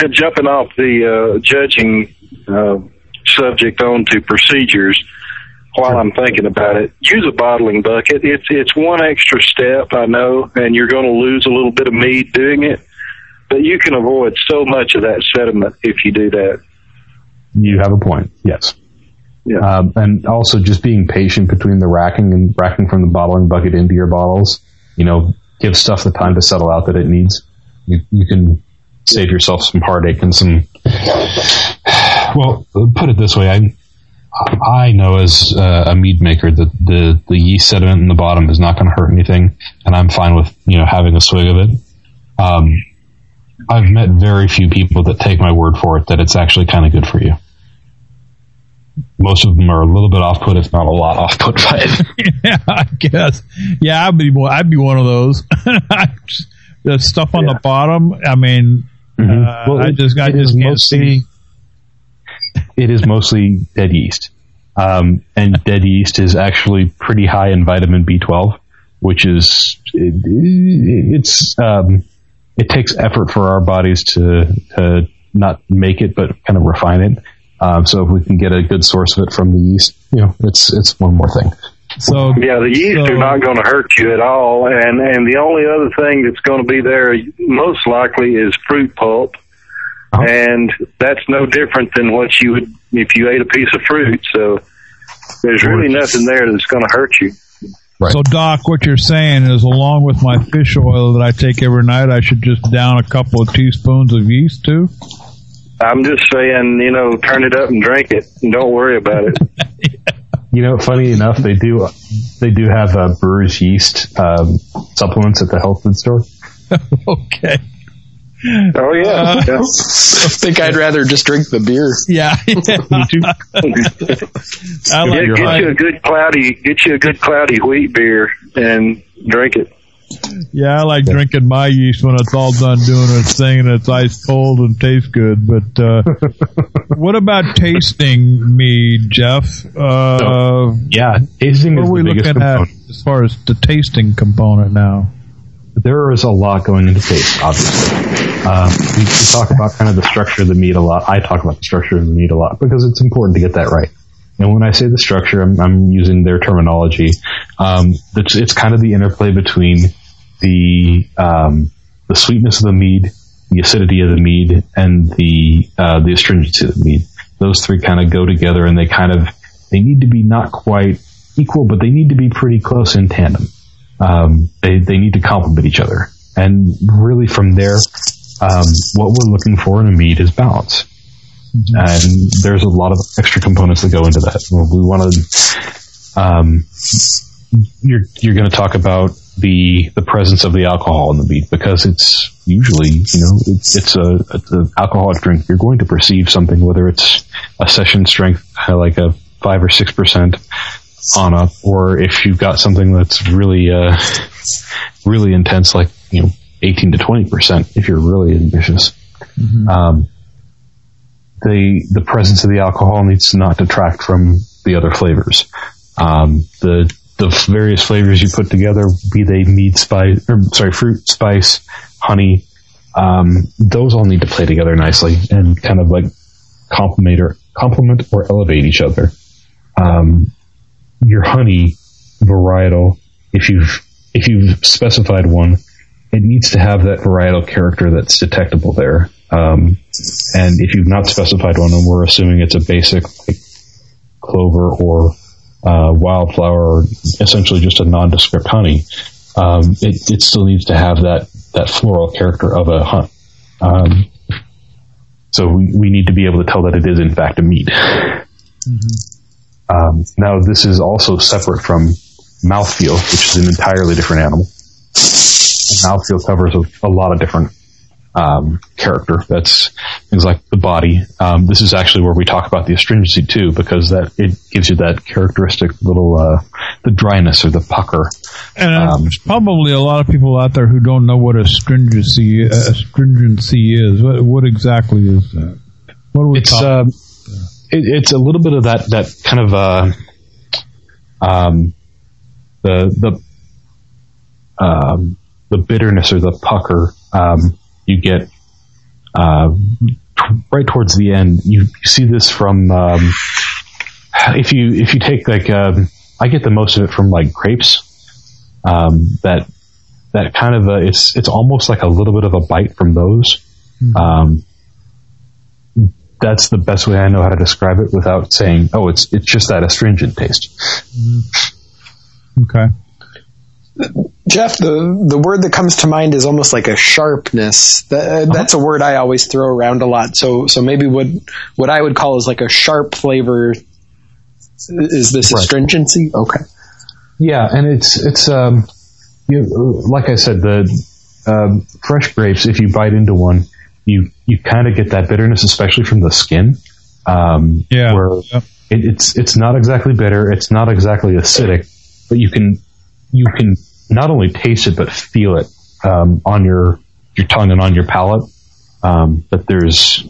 [SPEAKER 2] judging subject onto procedures. While I'm thinking about it, use a bottling bucket. It's one extra step, I know, and you're going to lose a little bit of mead doing it, but you can avoid so much of that sediment if you do that.
[SPEAKER 3] You have a point, yes. Yeah. And also just being patient between the racking from the bottling bucket into your bottles. Give stuff the time to settle out that it needs. You can save yourself some heartache and some. Well, put it this way, I know as a mead maker that the yeast sediment in the bottom is not going to hurt anything, and I'm fine with having a swig of it. I've met very few people that take my word for it that it's actually kind of good for you. Most of them are a little bit off-put, if not a lot off-put by it.
[SPEAKER 1] Yeah, I guess. Yeah, I'd be one of those. The stuff on the bottom. I mean, well, I just can't see.
[SPEAKER 3] It is mostly dead yeast. And dead yeast is actually pretty high in vitamin B12, which is, it takes effort for our bodies to not make it, but kind of refine it. So if we can get a good source of it from the yeast, it's one more thing.
[SPEAKER 2] So yeah, the yeast are not going to hurt you at all. And the only other thing that's going to be there most likely is fruit pulp. And that's no different than what you would if you ate a piece of fruit. So there's really nothing there that's going to hurt you.
[SPEAKER 1] Right. So, Doc, what you're saying is, along with my fish oil that I take every night, I should just down a couple of teaspoons of yeast too?
[SPEAKER 2] I'm just saying, turn it up and drink it, and don't worry about it.
[SPEAKER 3] Funny enough, they do have brewer's yeast supplements at the health food store.
[SPEAKER 1] Okay.
[SPEAKER 2] Oh yeah.
[SPEAKER 4] I think I'd rather just drink the beer.
[SPEAKER 1] Yeah.
[SPEAKER 3] Me too.
[SPEAKER 2] Get you a good cloudy wheat beer and drink it.
[SPEAKER 1] Yeah, I like drinking my yeast when it's all done doing its thing and it's ice cold and tastes good. But what about tasting mead, Jeff?
[SPEAKER 3] Tasting
[SPEAKER 1] what
[SPEAKER 3] is
[SPEAKER 1] are we
[SPEAKER 3] the biggest
[SPEAKER 1] looking
[SPEAKER 3] component.
[SPEAKER 1] at as far as the tasting component now?
[SPEAKER 3] There is a lot going into taste, obviously. We talk about kind of the structure of the mead a lot. I talk about the structure of the mead a lot because it's important to get that right. And when I say the structure, I'm using their terminology. It's kind of the interplay between the sweetness of the mead, the acidity of the mead, and the astringency of the mead. Those three kind of go together, and they need to be not quite equal, but they need to be pretty close in tandem. They need to complement each other. And really from there, what we're looking for in a mead is balance. Mm-hmm. And there's a lot of extra components that go into that. We want to, you're going to talk about the presence of the alcohol in the mead, because it's usually, it's an alcoholic drink. You're going to perceive something, whether it's a session strength, like a 5 or 6% on up, or if you've got something that's really, really intense, like, 18 to 20%, if you're really ambitious. Mm-hmm. The presence of the alcohol needs to not detract from the other flavors. The various flavors you put together, be they fruit, spice, honey, those all need to play together nicely and kind of like complement or elevate each other. Your honey varietal, if you've specified one, it needs to have that varietal character that's detectable there. And if you've not specified one, and we're assuming it's a basic like clover or wildflower, or essentially just a nondescript honey, it still needs to have that floral character of a hunt. So we need to be able to tell that it is in fact a mead. Mm-hmm. Now this is also separate from mouthfeel, which is an entirely different animal. Mouthfeel covers a lot of different character. That's things like the body. This is actually where we talk about the astringency too, because it gives you that characteristic little the dryness or the pucker.
[SPEAKER 1] And there's probably a lot of people out there who don't know what astringency is. What exactly is that? What are we talking?
[SPEAKER 3] It's a little bit of that kind of the bitterness or the pucker. You get right towards the end. You see this from if you take like I get the most of it from like grapes. That kind of it's almost like a little bit of a bite from those. Mm-hmm. That's the best way I know how to describe it without saying, oh, it's just that astringent taste.
[SPEAKER 1] Mm-hmm. Okay.
[SPEAKER 4] Jeff, the word that comes to mind is almost like a sharpness. That's a word I always throw around a lot. So maybe what I would call is like a sharp flavor. Is this astringency? Okay.
[SPEAKER 3] Yeah, and it's like I said, the fresh grapes, if you bite into one, you kind of get that bitterness, especially from the skin. Where it's not exactly bitter, it's not exactly acidic, but you can not only taste it but feel it on your tongue and on your palate. But there's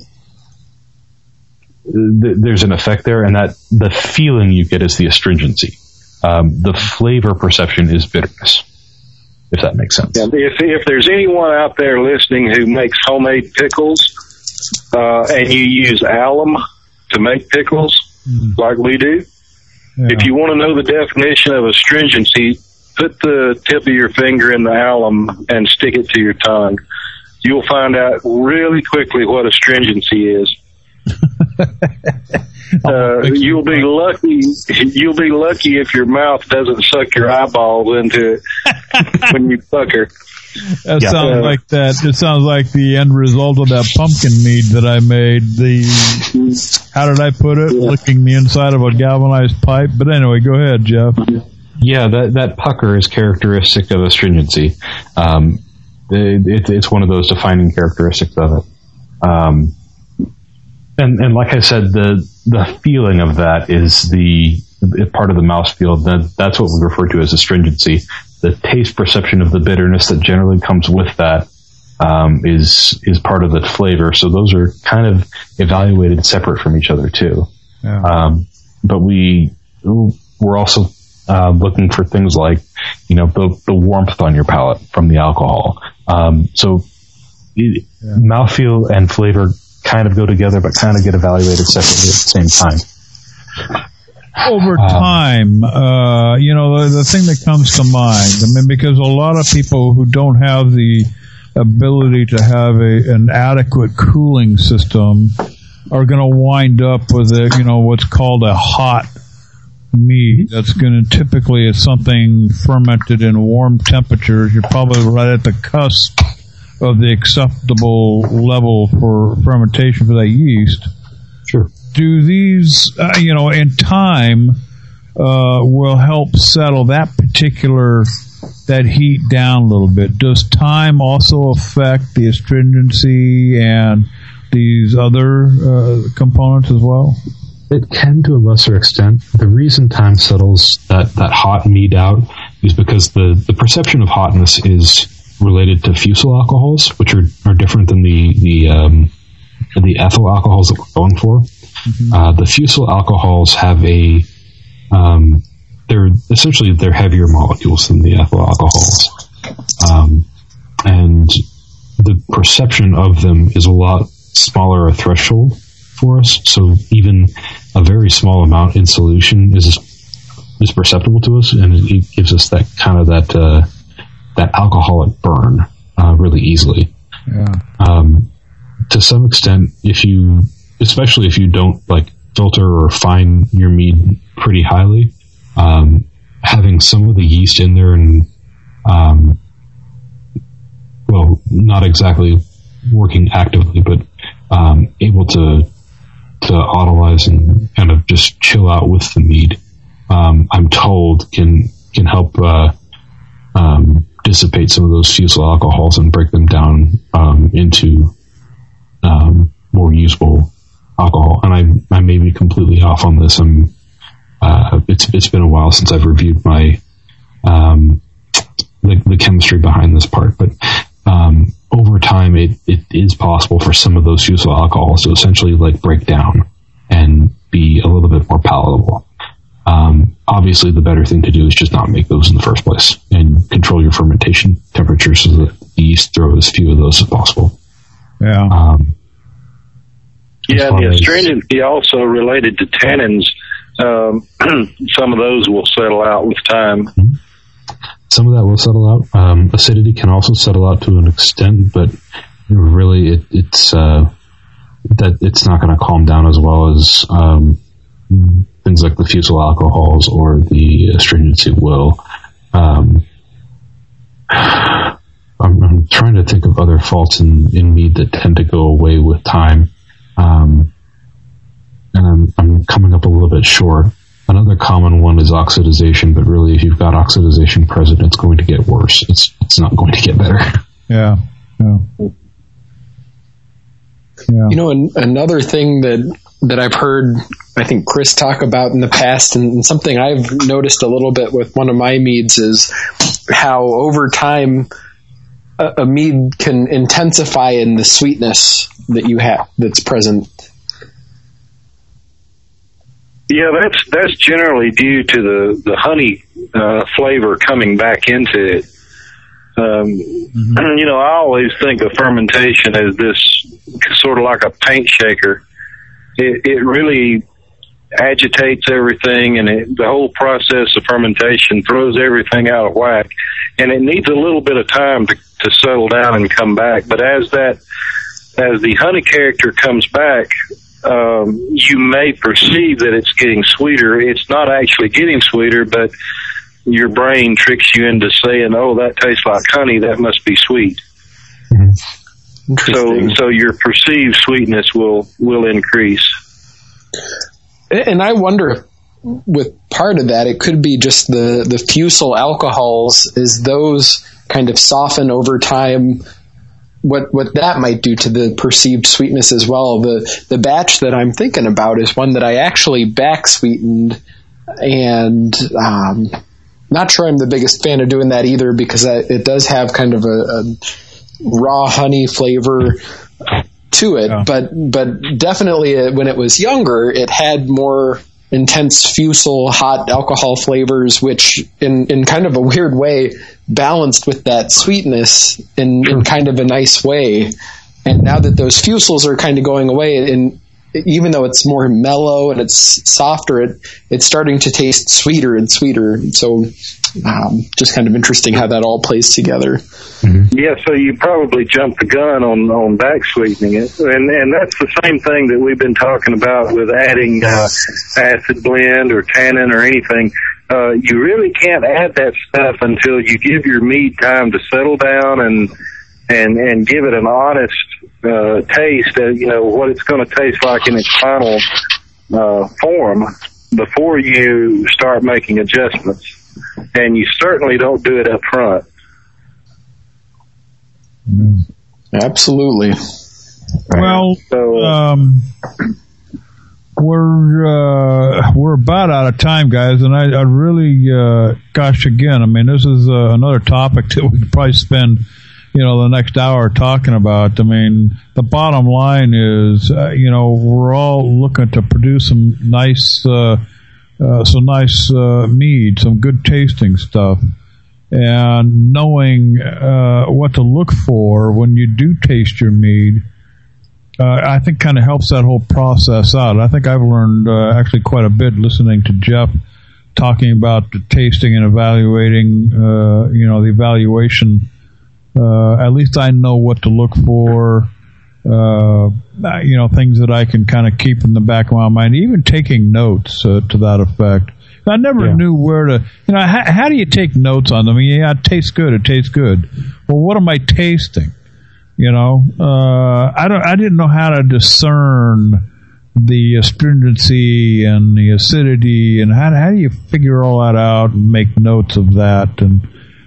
[SPEAKER 3] an effect there, and that the feeling you get is the astringency. The flavor perception is bitterness, if that makes sense.
[SPEAKER 2] Yeah, if there's anyone out there listening who makes homemade pickles, and you use alum to make pickles, like we do, if you want to know the definition of astringency, put the tip of your finger in the alum and stick it to your tongue. You'll find out really quickly what astringency is. You'll be lucky if your mouth doesn't suck your eyeballs into it when you pucker.
[SPEAKER 1] That sounds like that. It sounds like the end result of that pumpkin mead that I made. How did I put it? Yeah. Licking the inside of a galvanized pipe. But anyway, go ahead, Jeff.
[SPEAKER 3] Yeah, that pucker is characteristic of astringency. It's one of those defining characteristics of it. And like I said, the feeling of that is the part of the mouthfeel. That's what we refer to as astringency. The taste perception of the bitterness that generally comes with that is part of the flavor. So those are kind of evaluated separate from each other too. Yeah. But we're also looking for things like, the warmth on your palate from the alcohol. Mouthfeel and flavor kind of go together, but kind of get evaluated separately at the same time.
[SPEAKER 1] Over time, the thing that comes to mind, because a lot of people who don't have the ability to have an adequate cooling system are going to wind up with what's called a hot mead. That's going to typically is something fermented in warm temperatures. You're probably right at the cusp of the acceptable level for fermentation for that yeast.
[SPEAKER 3] Sure.
[SPEAKER 1] Do these, in time, will help settle that particular that heat down a little bit. Does time also affect the astringency and these other components as well?
[SPEAKER 3] It can to a lesser extent. The reason time settles that hot mead out is because the perception of hotness is related to fusel alcohols, which are different than the ethyl alcohols that we're going for. Mm-hmm. The fusel alcohols have they're heavier molecules than the ethyl alcohols, and the perception of them is a lot smaller a threshold for us. So even a very small amount in solution is perceptible to us, and it gives us that kind of that alcoholic burn really easily.
[SPEAKER 1] Yeah.
[SPEAKER 3] To some extent, especially if you don't filter or fine your mead pretty highly, having some of the yeast in there and not exactly working actively, but able to autolyze and kind of just chill out with the mead, I'm told can help dissipate some of those fusel alcohols and break them down into more usable alcohol. And I may be completely off on this. It's been a while since I've reviewed my the chemistry behind this part, but over time it is possible for some of those fusel alcohols to essentially break down and be a little bit more palatable. Obviously, the better thing to do is just not make those in the first place and control your fermentation temperature so that the yeast throw as few of those as possible.
[SPEAKER 1] Yeah.
[SPEAKER 2] The astringency also related to tannins. Some of those will settle out with time.
[SPEAKER 3] Some of that will settle out. Acidity can also settle out to an extent, but really it's not going to calm down as well as things like the fusel alcohols or the astringency will. I'm trying to think of other faults in mead that tend to go away with time. And I'm coming up a little bit short. Another common one is oxidization, but really if you've got oxidization present, it's going to get worse. It's not going to get better.
[SPEAKER 1] Yeah.
[SPEAKER 4] Another thing that I've heard, I think Chris talk about in the past, and something I've noticed a little bit with one of my meads, is how over time a mead can intensify in the sweetness that you have that's present.
[SPEAKER 2] Yeah, that's generally due to the honey flavor coming back into it. I always think of fermentation as this sort of like a paint shaker. It really agitates everything, and the whole process of fermentation throws everything out of whack. And it needs a little bit of time to settle down and come back. But as the honey character comes back, you may perceive that it's getting sweeter. It's not actually getting sweeter, but your brain tricks you into saying, "Oh, that tastes like honey. That must be sweet." So your perceived sweetness will increase.
[SPEAKER 4] And I wonder if with part of that, it could be just the fusel alcohols, as those kind of soften over time, what that might do to the perceived sweetness as well. The batch that I'm thinking about is one that I actually back sweetened, and not sure I'm the biggest fan of doing that either, because it does have kind of a raw honey flavor to it. Yeah. But definitely when it was younger, it had more intense fusel, hot alcohol flavors, which in kind of a weird way balanced with that sweetness in kind of a nice way. And now that those fusels are kind of going away, and even though it's more mellow and it's softer, it's starting to taste sweeter and sweeter. So just kind of interesting how that all plays together.
[SPEAKER 2] Mm-hmm. Yeah, so you probably jumped the gun on back sweetening it. And that's the same thing that we've been talking about with adding acid blend or tannin or anything. You really can't add that stuff until you give your mead time to settle down and give it an honest taste, what it's going to taste like in its final form before you start making adjustments. and you certainly don't do it up front.
[SPEAKER 4] Absolutely.
[SPEAKER 1] Well, we're about out of time, guys, and I really, gosh, again, I mean, this is another topic that we could probably spend, the next hour talking about. I mean, the bottom line is, we're all looking to produce some nice mead, some good tasting stuff. And knowing what to look for when you do taste your mead, I think kind of helps that whole process out. I think I've learned actually quite a bit listening to Jeff talking about the tasting and evaluating, the evaluation. At least I know what to look for, things that I can kind of keep in the back of my mind, even taking notes to that effect. I never knew where to, how do you take notes on them? I mean, it tastes good. Well, what am I tasting? I didn't know how to discern the astringency and the acidity, and how do you figure all that out and make notes of that? And,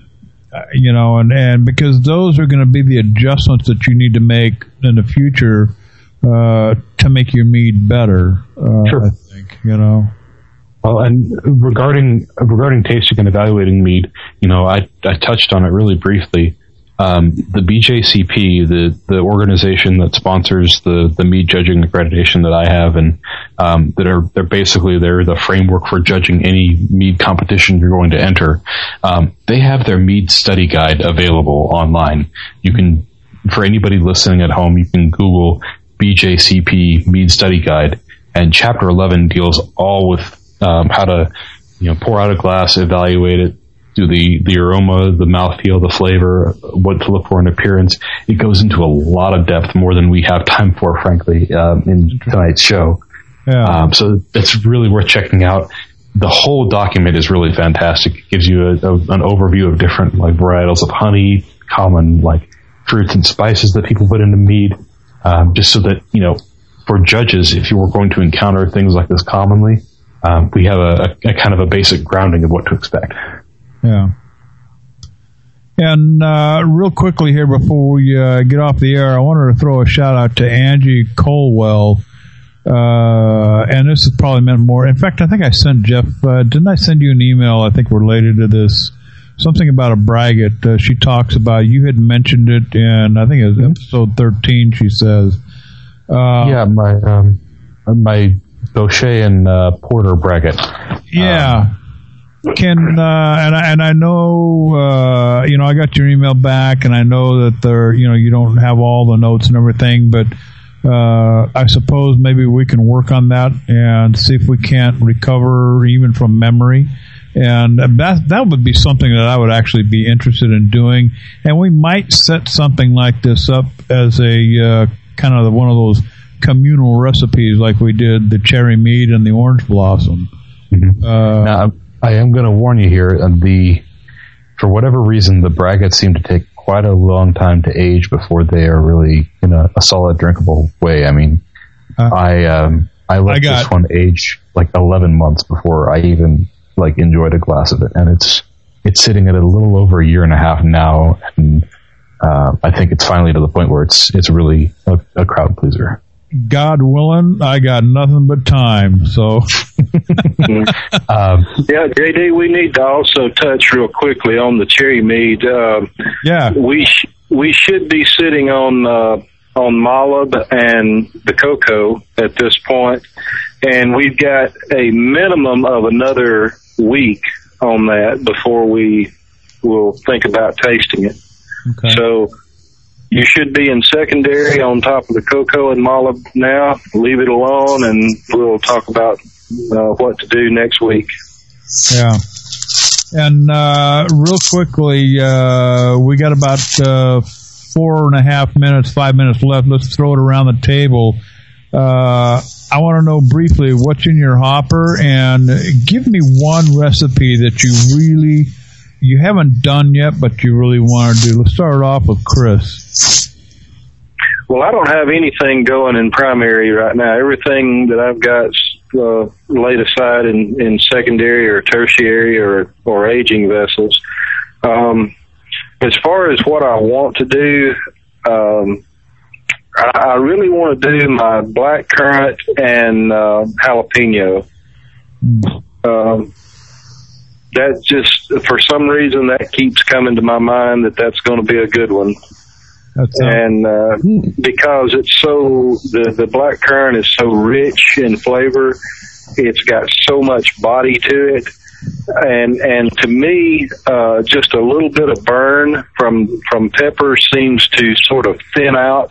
[SPEAKER 1] and because those are going to be the adjustments that you need to make in the future, to make your mead better,
[SPEAKER 3] sure.
[SPEAKER 1] I think,
[SPEAKER 3] Well, and regarding tasting and evaluating mead, I touched on it really briefly. The BJCP, the organization that sponsors the mead judging accreditation that I have, and they're the framework for judging any mead competition you're going to enter. They have their mead study guide available online. You can, for anybody listening at home, you can Google BJCP mead study guide, and Chapter 11 deals all with how to, pour out a glass, evaluate it, do the aroma, the mouthfeel, the flavor, what to look for in appearance. It goes into a lot of depth, more than we have time for, frankly, in tonight's show.
[SPEAKER 1] Yeah.
[SPEAKER 3] So it's really worth checking out. The whole document is really fantastic. It gives you an overview of different varietals of honey, common fruits and spices that people put into mead, just so that for judges, if you were going to encounter things like this commonly, we have a kind of a basic grounding of what to expect.
[SPEAKER 1] Yeah. And real quickly here before we get off the air, I wanted to throw a shout out to Angie Colwell. And this is probably meant more. In fact, I think I sent Jeff, didn't I send you an email, I think, related to this? Something about a braggot. She talks about, you had mentioned it in, I think it was episode 13, she says.
[SPEAKER 3] My Gaucher and Porter braggot.
[SPEAKER 1] Yeah. And I know, I got your email back, and I know that you don't have all the notes and everything, but I suppose maybe we can work on that and see if we can't recover even from memory. And that would be something that I would actually be interested in doing. And we might set something like this up as a kind of one of those communal recipes, like we did the cherry mead and the orange blossom.
[SPEAKER 3] Mm-hmm. Now, I am going to warn you here. For whatever reason, the braggots seem to take quite a long time to age before they are really in a solid drinkable way. I mean, I let this one age 11 months before I even enjoyed a glass of it, and it's sitting at a little over a year and a half now, and I think it's finally to the point where it's really a crowd pleaser.
[SPEAKER 1] God willing, I got nothing but time. So,
[SPEAKER 2] yeah, JD, we need to also touch real quickly on the cherry mead. We should be sitting on Malib and the cocoa at this point, and we've got a minimum of another week on that before we will think about tasting it.
[SPEAKER 1] Okay.
[SPEAKER 2] So you should be in secondary on top of the cocoa and Malib now. Leave it alone, and we'll talk about what to do next week.
[SPEAKER 1] Yeah. And real quickly, we got about 4.5 minutes, 5 minutes left. Let's throw it around the table. I want to know briefly what's in your hopper, and give me one recipe that you haven't done yet, but you really want to do. Let's start off with Chris.
[SPEAKER 2] Well, I don't have anything going in primary right now. Everything that I've got is laid aside in secondary or tertiary or aging vessels. As far as what I want to do, I really want to do my black currant and jalapeno. That just, for some reason, that keeps coming to my mind that's going to be a good one. And because it's so, the black currant is so rich in flavor, it's got so much body to it. And to me, just a little bit of burn from pepper seems to sort of thin out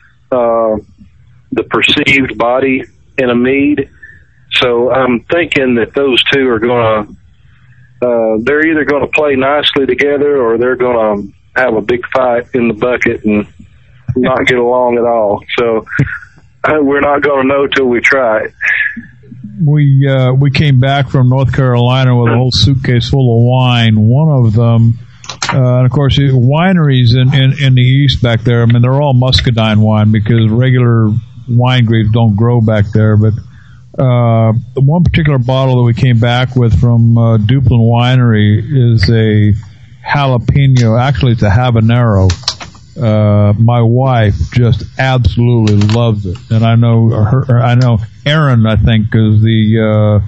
[SPEAKER 2] the perceived body in a mead. So I'm thinking that those two are going to, they're either going to play nicely together or they're going to have a big fight in the bucket and not get along at all. So we're not going to know till we try it.
[SPEAKER 1] We came back from North Carolina with a whole suitcase full of wine. One of them, and of course, wineries in the east back there, I mean, they're all muscadine wine because regular wine grapes don't grow back there. But the one particular bottle that we came back with from Duplin Winery is a jalapeno. Actually, it's a habanero. My wife just absolutely loves it, and I know Aaron, I think, is the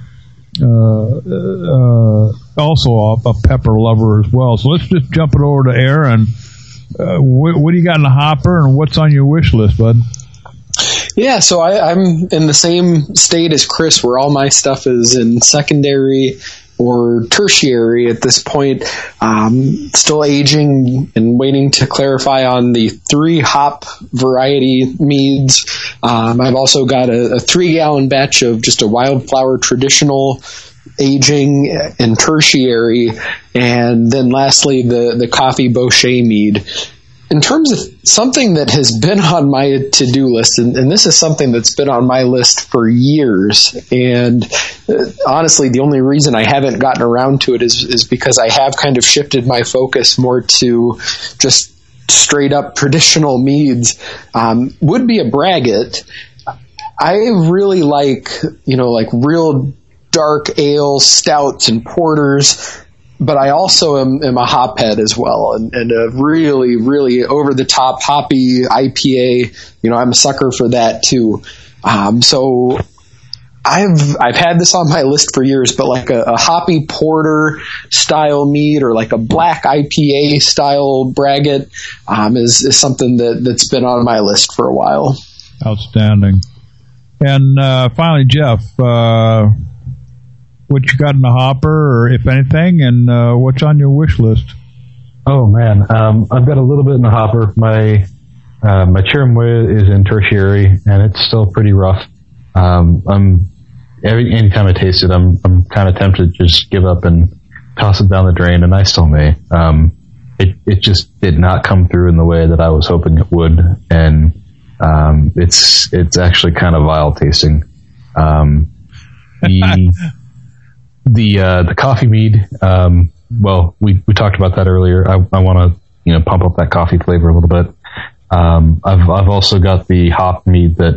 [SPEAKER 1] also a pepper lover as well. So let's just jump it over to Aaron. What do you got in the hopper, and what's on your wish list, bud?
[SPEAKER 4] Yeah, so I'm in the same state as Chris, where all my stuff is in secondary or tertiary at this point. Still aging and waiting to clarify on the 3 hop variety meads. I've also got a 3-gallon batch of just a wildflower traditional aging in tertiary, and then lastly the coffee Bochet mead. In terms of something that has been on my to-do list, and this is something that's been on my list for years, and honestly, the only reason I haven't gotten around to it is because I have kind of shifted my focus more to just straight-up traditional meads, would be a braggot. I really like real dark ales, stouts, and porters, but I also am a hophead as well, and a really, really over-the-top hoppy IPA. I'm a sucker for that too. So I've had this on my list for years, but like a hoppy porter style mead or like a black IPA style braggot is something that's been on my list for a while.
[SPEAKER 1] Outstanding. And finally, Jeff, what you got in the hopper, or if anything, and what's on your wish list?
[SPEAKER 3] Oh man, I've got a little bit in the hopper. My Chirimoya is in tertiary, and it's still pretty rough. Anytime I taste it, I'm kind of tempted to just give up and toss it down the drain, and I still may. It just did not come through in the way that I was hoping it would, and it's actually kind of vile tasting. The coffee mead, well, we talked about that earlier. I want to, pump up that coffee flavor a little bit. I've also got the hop mead that,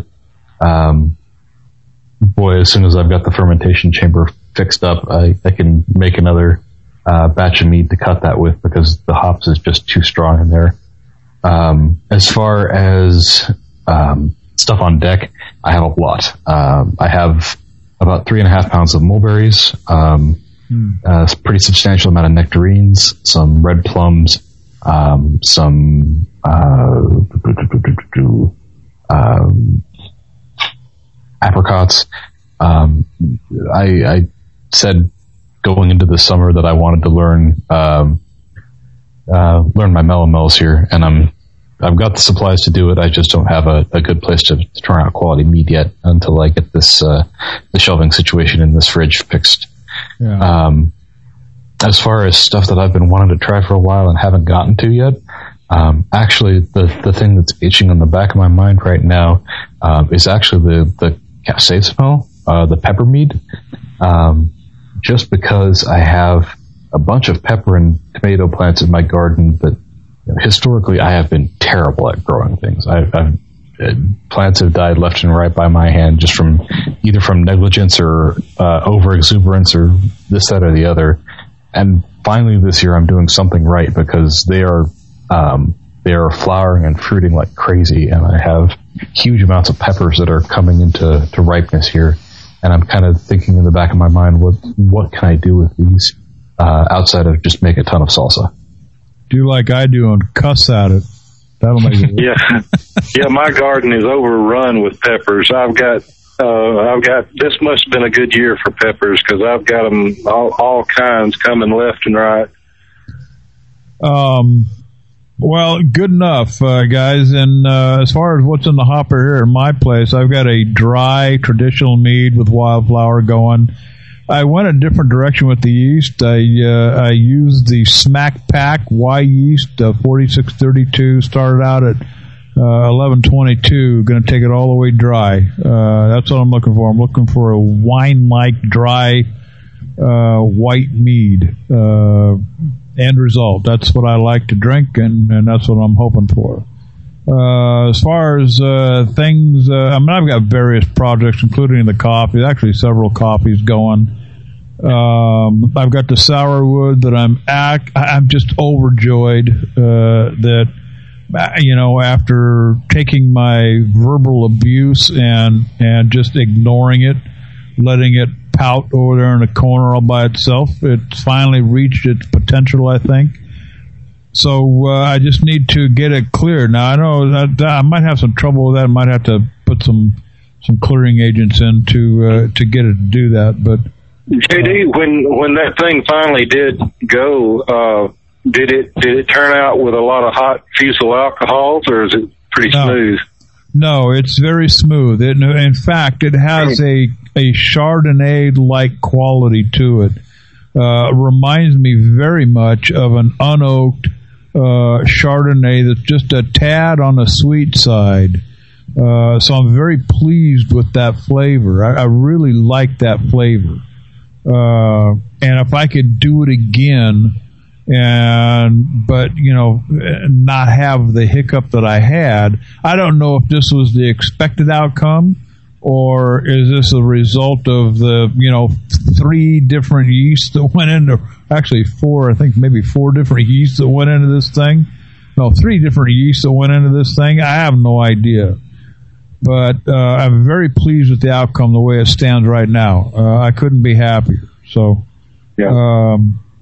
[SPEAKER 3] as soon as I've got the fermentation chamber fixed up, I can make another, batch of mead to cut that with, because the hops is just too strong in there. As far as, stuff on deck, I have a lot. I have about 3.5 pounds of mulberries, a pretty substantial amount of nectarines, some red plums, some apricots. I said going into the summer that I wanted to learn my melomels here, and I've got the supplies to do it. I just don't have a good place to turn out quality meat yet until I get this the shelving situation in this fridge fixed. Yeah. As far as stuff that I've been wanting to try for a while and haven't gotten to yet, actually the thing that's itching on the back of my mind right now is actually the cascade smell, the pepper mead. Just because I have a bunch of pepper and tomato plants in my garden that historically I have been terrible at growing things. I've plants have died left and right by my hand, just from either from negligence or over exuberance or this, that, or the other. And finally this year I'm doing something right, because they are flowering and fruiting like crazy, and I have huge amounts of peppers that are coming into ripeness here. And I'm kind of thinking in the back of my mind, what can I do with these outside of just make a ton of salsa?
[SPEAKER 2] Do like I do and cuss at it. That'll make it work.
[SPEAKER 5] Yeah, my garden is overrun with peppers. I've got this must have been a good year for peppers, because I've got them all kinds coming left and right.
[SPEAKER 2] Well, good enough, guys. And as far as what's in the hopper here at my place, I've got a dry traditional mead with wildflower going. I went a different direction with the yeast. I used the Smack Pack Y yeast, 4632. Started out at 1122. Going to take it all the way dry. That's what I'm looking for. I'm looking for a wine-like dry white mead. End result. That's what I like to drink, and that's what I'm hoping for. As far as things, I've got various projects, including the coffee. Actually, several coffees going. I've got the Sourwood that I'm just overjoyed that, after taking my verbal abuse and just ignoring it, letting it pout over there in a corner all by itself, it's finally reached its potential, I think. So I just need to get it cleared. Now, I know that I might have some trouble with that. I might have to put some clearing agents in to get it to do that. But
[SPEAKER 5] JD, when that thing finally did go, did it turn out with a lot of hot fusel alcohols, or is it pretty smooth?
[SPEAKER 2] No, it's very smooth. In fact, it has a Chardonnay-like quality to it. Reminds me very much of an unoaked Chardonnay that's just a tad on the sweet side. So I'm very pleased with that flavor. I really like that flavor. And if I could do it again, but not have the hiccup that I had, I don't know if this was the expected outcome, or is this a result of the 3 different yeasts that went into, actually 4, I think maybe 4 different yeasts that went into this thing. No, 3 different yeasts that went into this thing. I have no idea. But I'm very pleased with the outcome the way it stands right now. I couldn't be happier. So,
[SPEAKER 5] yeah.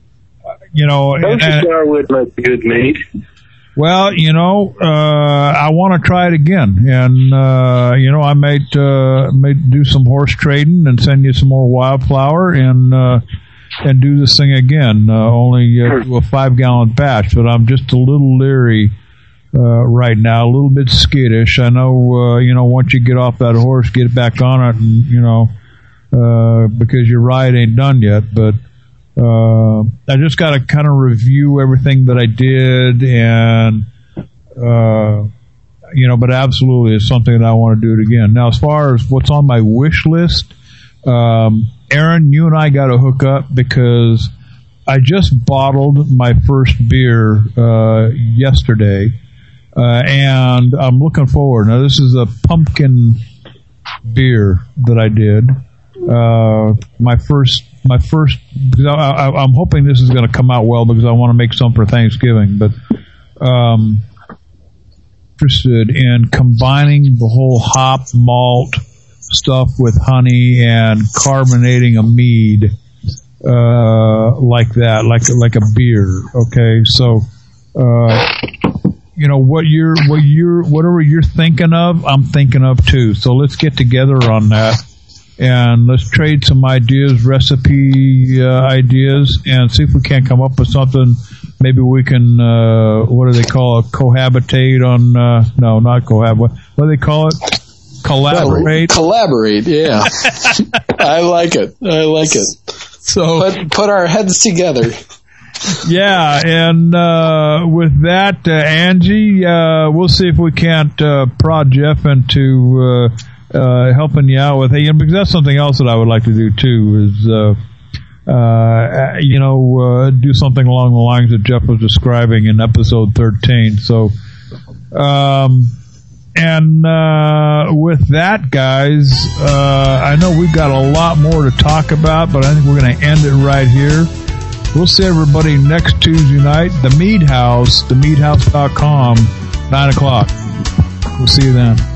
[SPEAKER 5] Don't you Sourwood make good mead?
[SPEAKER 2] Well, I want to try it again, and I might do some horse trading and send you some more wildflower and do this thing again. Only do a 5-gallon batch, but I'm just a little leery right now, a little bit skittish. I know, once you get off that horse, get back on it, and because your ride ain't done yet, but. I just got to kind of review everything that I did, and but absolutely it's something that I want to do it again. Now, as far as what's on my wish list, Aaron, you and I got to hook up, because I just bottled my first beer yesterday, and I'm looking forward. Now, this is a pumpkin beer that I did. My first. Because I'm hoping this is going to come out well, because I want to make some for Thanksgiving. But interested in combining the whole hop malt stuff with honey and carbonating a mead like that, like a beer. Okay, so whatever you're thinking of, I'm thinking of too. So let's get together on that. And let's trade some recipe ideas, and see if we can't come up with something. Maybe we can, what do they call it? Cohabitate on, no, not cohabitate. What do they call it? Collaborate?
[SPEAKER 4] Collaborate, yeah. I like it. So put our heads together.
[SPEAKER 2] Yeah, and with that, Angie, we'll see if we can't prod Jeff into helping you out with it, because that's something else that I would like to do too, is do something along the lines that Jeff was describing in episode 13. So
[SPEAKER 1] And with that, guys, I know we've got a lot more to talk about, but I think we're going to end it right here. We'll see everybody next Tuesday night. The Mead House, themeadhouse.com, 9 o'clock. We'll see you then.